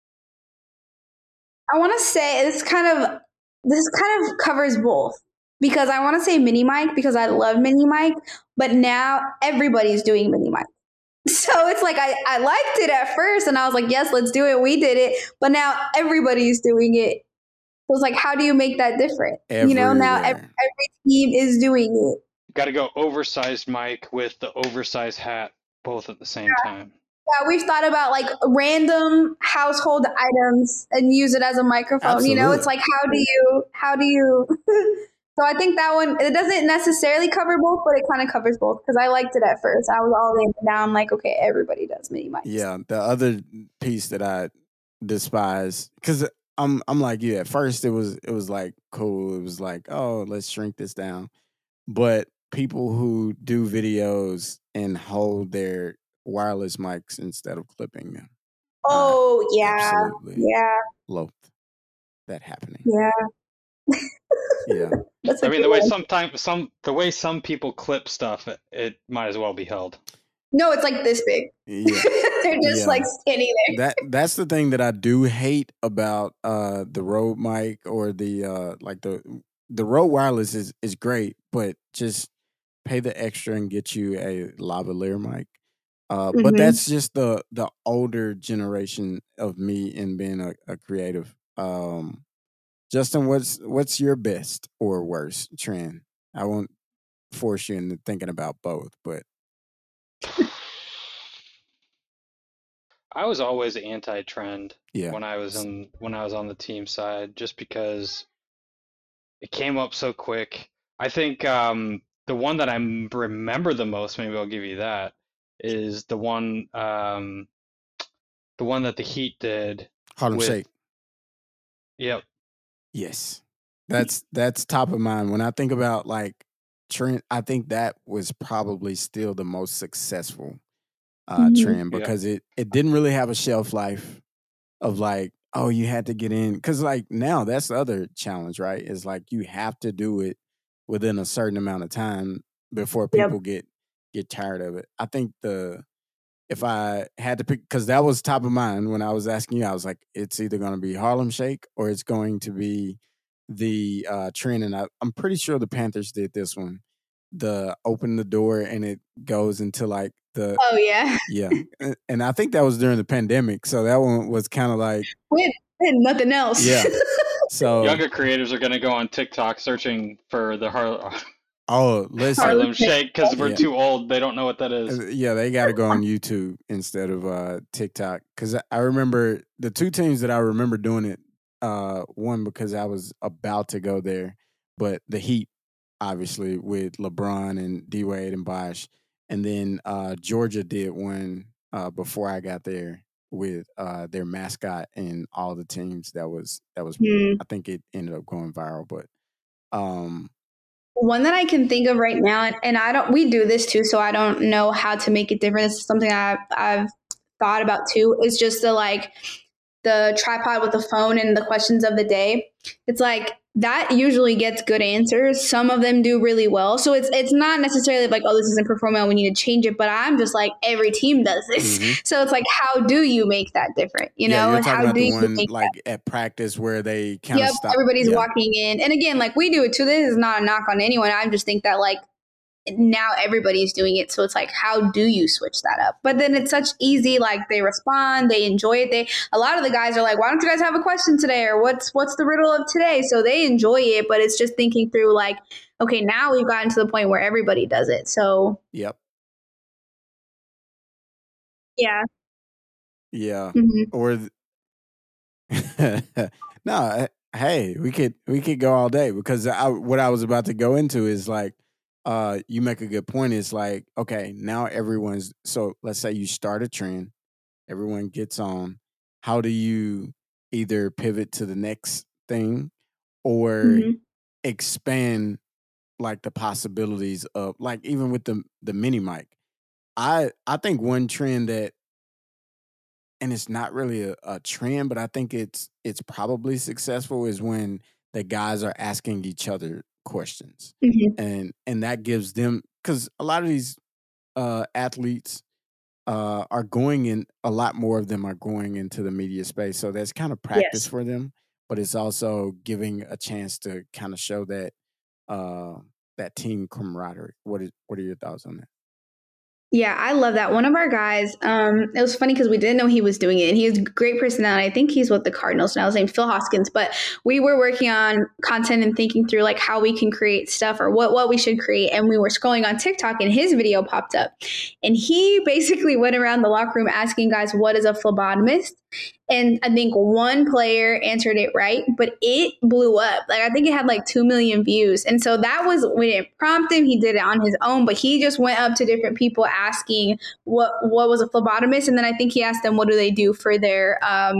I want to say this kind of covers both, because I want to say mini mic because I love mini mic, but now everybody's doing mini mic. So it's like I liked it at first and I was like, yes, let's do it. We did it. But now everybody's doing it. So it's like, how do you make that different? Everywhere. Now every team is doing it. Got to go oversized mic with the oversized hat, both at the same time. Yeah, we've thought about like random household items and use it as a microphone. Absolutely. It's like, how do you? So I think that one, it doesn't necessarily cover both, but it kind of covers both, because I liked it at first. I was all in, and now I'm like, okay, everybody does mini mics. Yeah, the other piece that I despise, because I'm like you. At first, it was like cool. It was like, oh, let's shrink this down. But people who do videos and hold their wireless mics instead of clipping them. Oh yeah, absolutely. Yeah. Loathe that happening. Yeah. Yeah. I mean, the way some people clip stuff, it might as well be held. No, it's like this big. Yeah. They're just like standing there. That's the thing that I do hate about the Rode mic, or the like the Rode wireless is great, but just pay the extra and get you a lavalier mic. But that's just the older generation of me and being a creative. Justin, what's your best or worst trend? I won't force you into thinking about both, but I was always anti-trend when I was Yeah. on the team side, just because it came up so quick. I think the one that I remember the most, maybe I'll give you that, is the one that the Heat did. Harlem Shake. Yep. Yes. That's top of mind. When I think about like trend, I think that was probably still the most successful trend, because it didn't really have a shelf life of like, oh, you had to get in. Because like now that's the other challenge, right? Is like you have to do it within a certain amount of time before people get tired of it. I think if I had to pick, because that was top of mind when I was asking you, I was like, it's either going to be Harlem Shake or it's going to be the trend. And I'm pretty sure the Panthers did this one. The open the door and it goes into like the. Oh, yeah. Yeah. And I think that was during the pandemic. So that one was kind of like. We had nothing else. Yeah. So younger creators are going to go on TikTok searching for the listen. Harlem Shake, because we're too old. They don't know what that is. Yeah, they got to go on YouTube instead of TikTok. Because I remember the two teams that I remember doing it. One, because I was about to go there, but the Heat, obviously, with LeBron and D Wade and Bosh, and then Georgia did one before I got there with their mascot and all the teams. That was. I think it ended up going viral, but. One that I can think of right now, and we do this too, so I don't know how to make it different. This is something I've thought about too. Is just the tripod with the phone and the questions of the day. It's like that usually gets good answers. Some of them do really well. So it's not necessarily like, oh, this isn't performing well, we need to change it. But I'm just like, every team does this. Mm-hmm. So it's like, how do you make that different? You're and talking how about do the you one make like that? at practice where they kind of stop. Everybody's walking in. And again, like we do it too. This is not a knock on anyone. I just think that like now everybody's doing it. So it's like, how do you switch that up? But then it's such easy, like they respond, they enjoy it. A lot of the guys are like, why don't you guys have a question today? Or what's the riddle of today? So they enjoy it, but it's just thinking through like, okay, now we've gotten to the point where everybody does it. So yep. Yeah. Yeah. Mm-hmm. Or no, hey, we could go all day, because what I was about to go into is like, you make a good point. It's like, okay, now so let's say you start a trend, everyone gets on. How do you either pivot to the next thing or expand like the possibilities of like, even with the mini mic? I think one trend that and it's not really a trend, but I think it's probably successful is when the guys are asking each other questions, and that gives them, because a lot of these athletes are going in, a lot more of them are going into the media space, so that's kind of practice for them, but it's also giving a chance to kind of show that that team camaraderie. What are your thoughts on that? Yeah, I love that. One of our guys, it was funny because we didn't know he was doing it. And he has great personality. I think he's with the Cardinals now. His name's Phil Hoskins. But we were working on content and thinking through like how we can create stuff or what we should create. And we were scrolling on TikTok and his video popped up. And he basically went around the locker room asking guys, what is a phlebotomist? And I think one player answered it right, but it blew up. Like I think it had like 2 million views. And so that was, we didn't prompt him. He did it on his own, but he just went up to different people asking what was a phlebotomist. And then I think he asked them, what do they do for their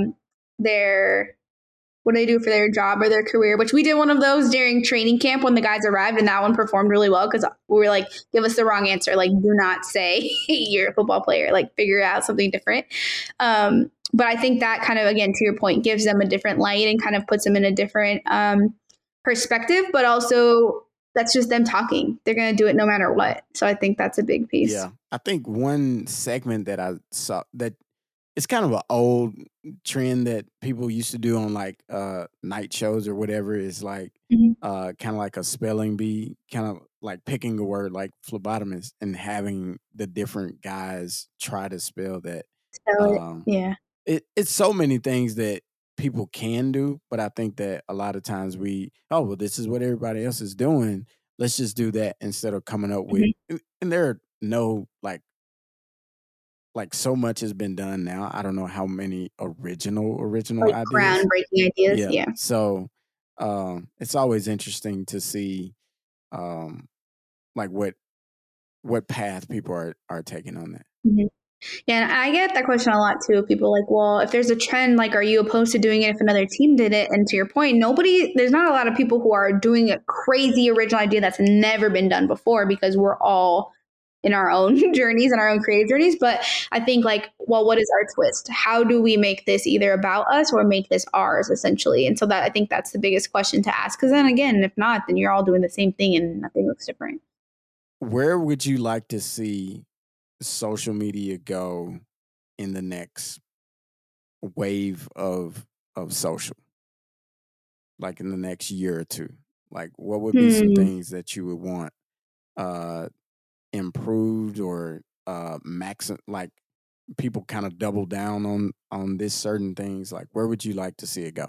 what do they do for their job or their career, which we did one of those during training camp when the guys arrived, and that one performed really well because we were like, give us the wrong answer. Like, do not say you're a football player, like figure out something different. But I think that kind of, again, to your point, gives them a different light and kind of puts them in a different perspective, but also that's just them talking. They're going to do it no matter what. So I think that's a big piece. Yeah. I think one segment that I saw that it's kind of an old trend that people used to do on like night shows or whatever is like kind of like a spelling bee, kind of like picking a word like phlebotomist and having the different guys try to spell that. Yeah. It's so many things that people can do, but I think that a lot of times well, this is what everybody else is doing. Let's just do that instead of coming up with, and there are no like so much has been done now. I don't know how many original like ideas. Groundbreaking ideas. Yeah. So it's always interesting to see like what path people are taking on that. Yeah, and I get that question a lot too. People like, well, if there's a trend, like, are you opposed to doing it if another team did it? And to your point, there's not a lot of people who are doing a crazy original idea that's never been done before because we're all in our own journeys and our own creative journeys. But I think like, well, what is our twist? How do we make this either about us or make this ours essentially? And so that I think that's the biggest question to ask. Because then again, if not, then you're all doing the same thing and nothing looks different. Where would you like to see social media go in the next wave of social, like in the next year or two? Like what would be some things that you would want improved or like people kind of double down on this certain things? Like where would you like to see it go?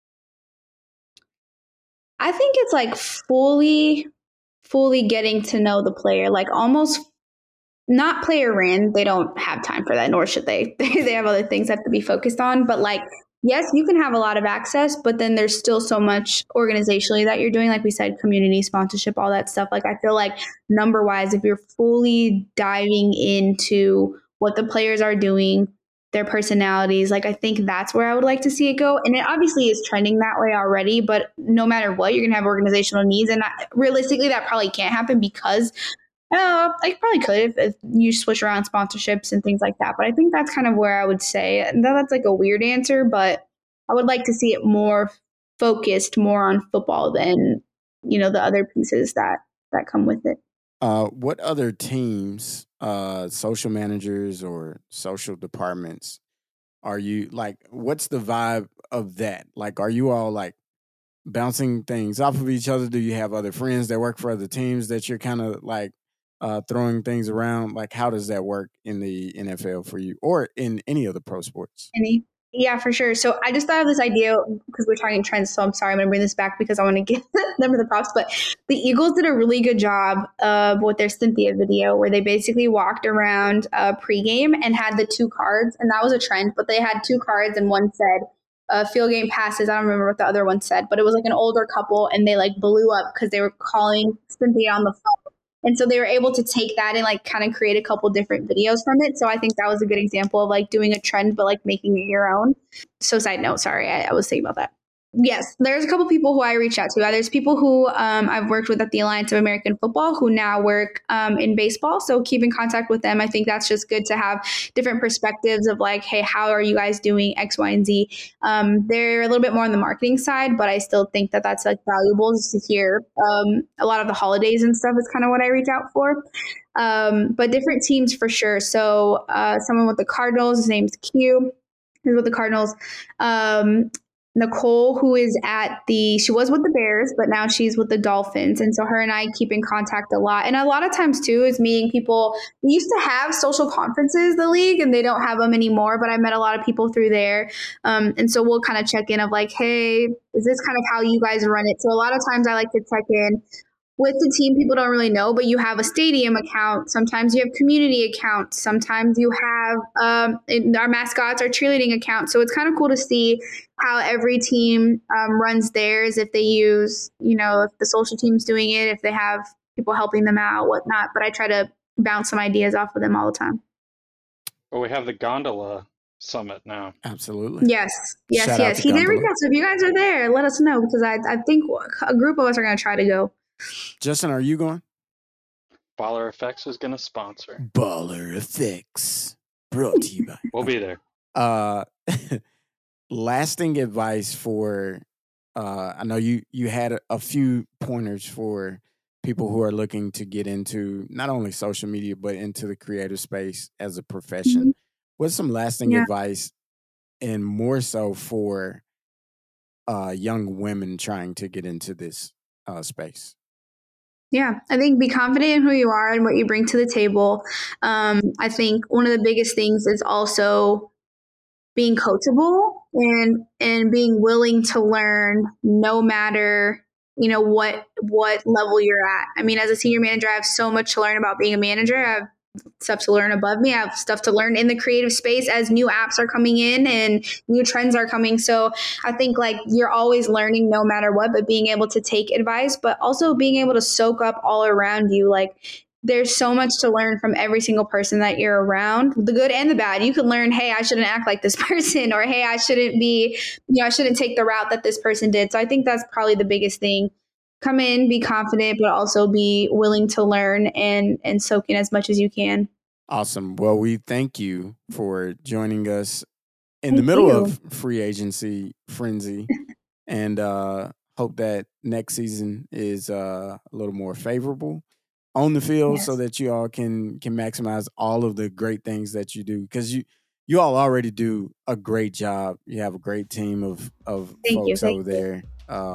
I think it's like fully getting to know the player, like almost not player ran. They don't have time for that, nor should they. They have other things that have to be focused on. But like, yes, you can have a lot of access, but then there's still so much organizationally that you're doing. Like we said, community sponsorship, all that stuff. Like I feel like number wise, if you're fully diving into what the players are doing, their personalities, like I think that's where I would like to see it go. And it obviously is trending that way already, but no matter what, you're going to have organizational needs. And realistically, that probably can't happen because I probably could if you switch around sponsorships and things like that. But I think that's kind of where I would say that's like a weird answer, but I would like to see it more focused more on football than, the other pieces that come with it. What other teams, social managers or social departments are you like, what's the vibe of that? Like, are you all like bouncing things off of each other? Do you have other friends that work for other teams that you're kind of like throwing things around? Like, how does that work in the NFL for you or in any of the pro sports? Yeah, for sure. So I just thought of this idea because we're talking trends. So I'm sorry, I'm going to bring this back because I want to give them the props. But the Eagles did a really good job with their Cynthia video where they basically walked around pregame and had the 2 cards. And that was a trend, but they had 2 cards and one said field game passes. I don't remember what the other one said, but it was like an older couple and they like blew up because they were calling Cynthia on the phone. And so they were able to take that and like kind of create a couple different videos from it. So I think that was a good example of like doing a trend, but like making it your own. So side note, sorry, I was thinking about that. Yes, there's a couple people who I reach out to. There's people who I've worked with at the Alliance of American Football who now work in baseball. So keep in contact with them. I think that's just good to have different perspectives of like, hey, how are you guys doing X, Y, and Z? They're a little bit more on the marketing side, but I still think that that's like valuable just to hear. A lot of the holidays and stuff is kind of what I reach out for. But different teams for sure. So someone with the Cardinals, his name's Q. He's with the Cardinals. Nicole, who is she was with the Bears, but now she's with the Dolphins. And so her and I keep in contact a lot. And a lot of times too is meeting people. We used to have social conferences, the league, and they don't have them anymore, but I met a lot of people through there. And so we'll kind of check in of like, hey, is this kind of how you guys run it? So a lot of times I like to check in with the team people don't really know, but you have a stadium account. Sometimes you have community accounts. Sometimes you have our mascots, our cheerleading account. So it's kind of cool to see how every team runs theirs, if they use, if the social team's doing it, if they have people helping them out, whatnot. But I try to bounce some ideas off of them all the time. Well, we have the Gondola Summit now. Absolutely. Yes. He did reach out. So if you guys are there, let us know, because I think a group of us are going to try to go. Justin, are you going? Baller Effects is going to sponsor. Baller Effects, brought to you by. We'll be there. Lasting advice for, I know you had a few pointers for people who are looking to get into not only social media, but into the creative space as a profession. Mm-hmm. What's some lasting advice, and more so for young women trying to get into this space? Yeah, I think be confident in who you are and what you bring to the table. I think one of the biggest things is also being coachable and being willing to learn no matter, what level you're at. I mean, as a senior manager, I have so much to learn about being a manager. I have stuff to learn above me. I have stuff to learn in the creative space as new apps are coming in and new trends are coming. So I think like you're always learning no matter what, but being able to take advice, but also being able to soak up all around you. Like there's so much to learn from every single person that you're around, the good and the bad. You could learn, hey, I shouldn't act like this person, or hey, I shouldn't take the route that this person did. So I think that's probably the biggest thing. Come in, be confident, but also be willing to learn and soak in as much as you can. Awesome. Well, we thank you for joining us in the middle of free agency frenzy, and hope that next season is a little more favorable on the field, so that you all can maximize all of the great things that you do, because you all already do a great job. You have a great team of folks over there.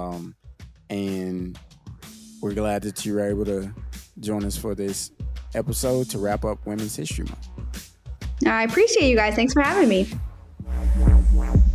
And we're glad that you were able to join us for this episode to wrap up Women's History Month. I appreciate you guys. Thanks for having me.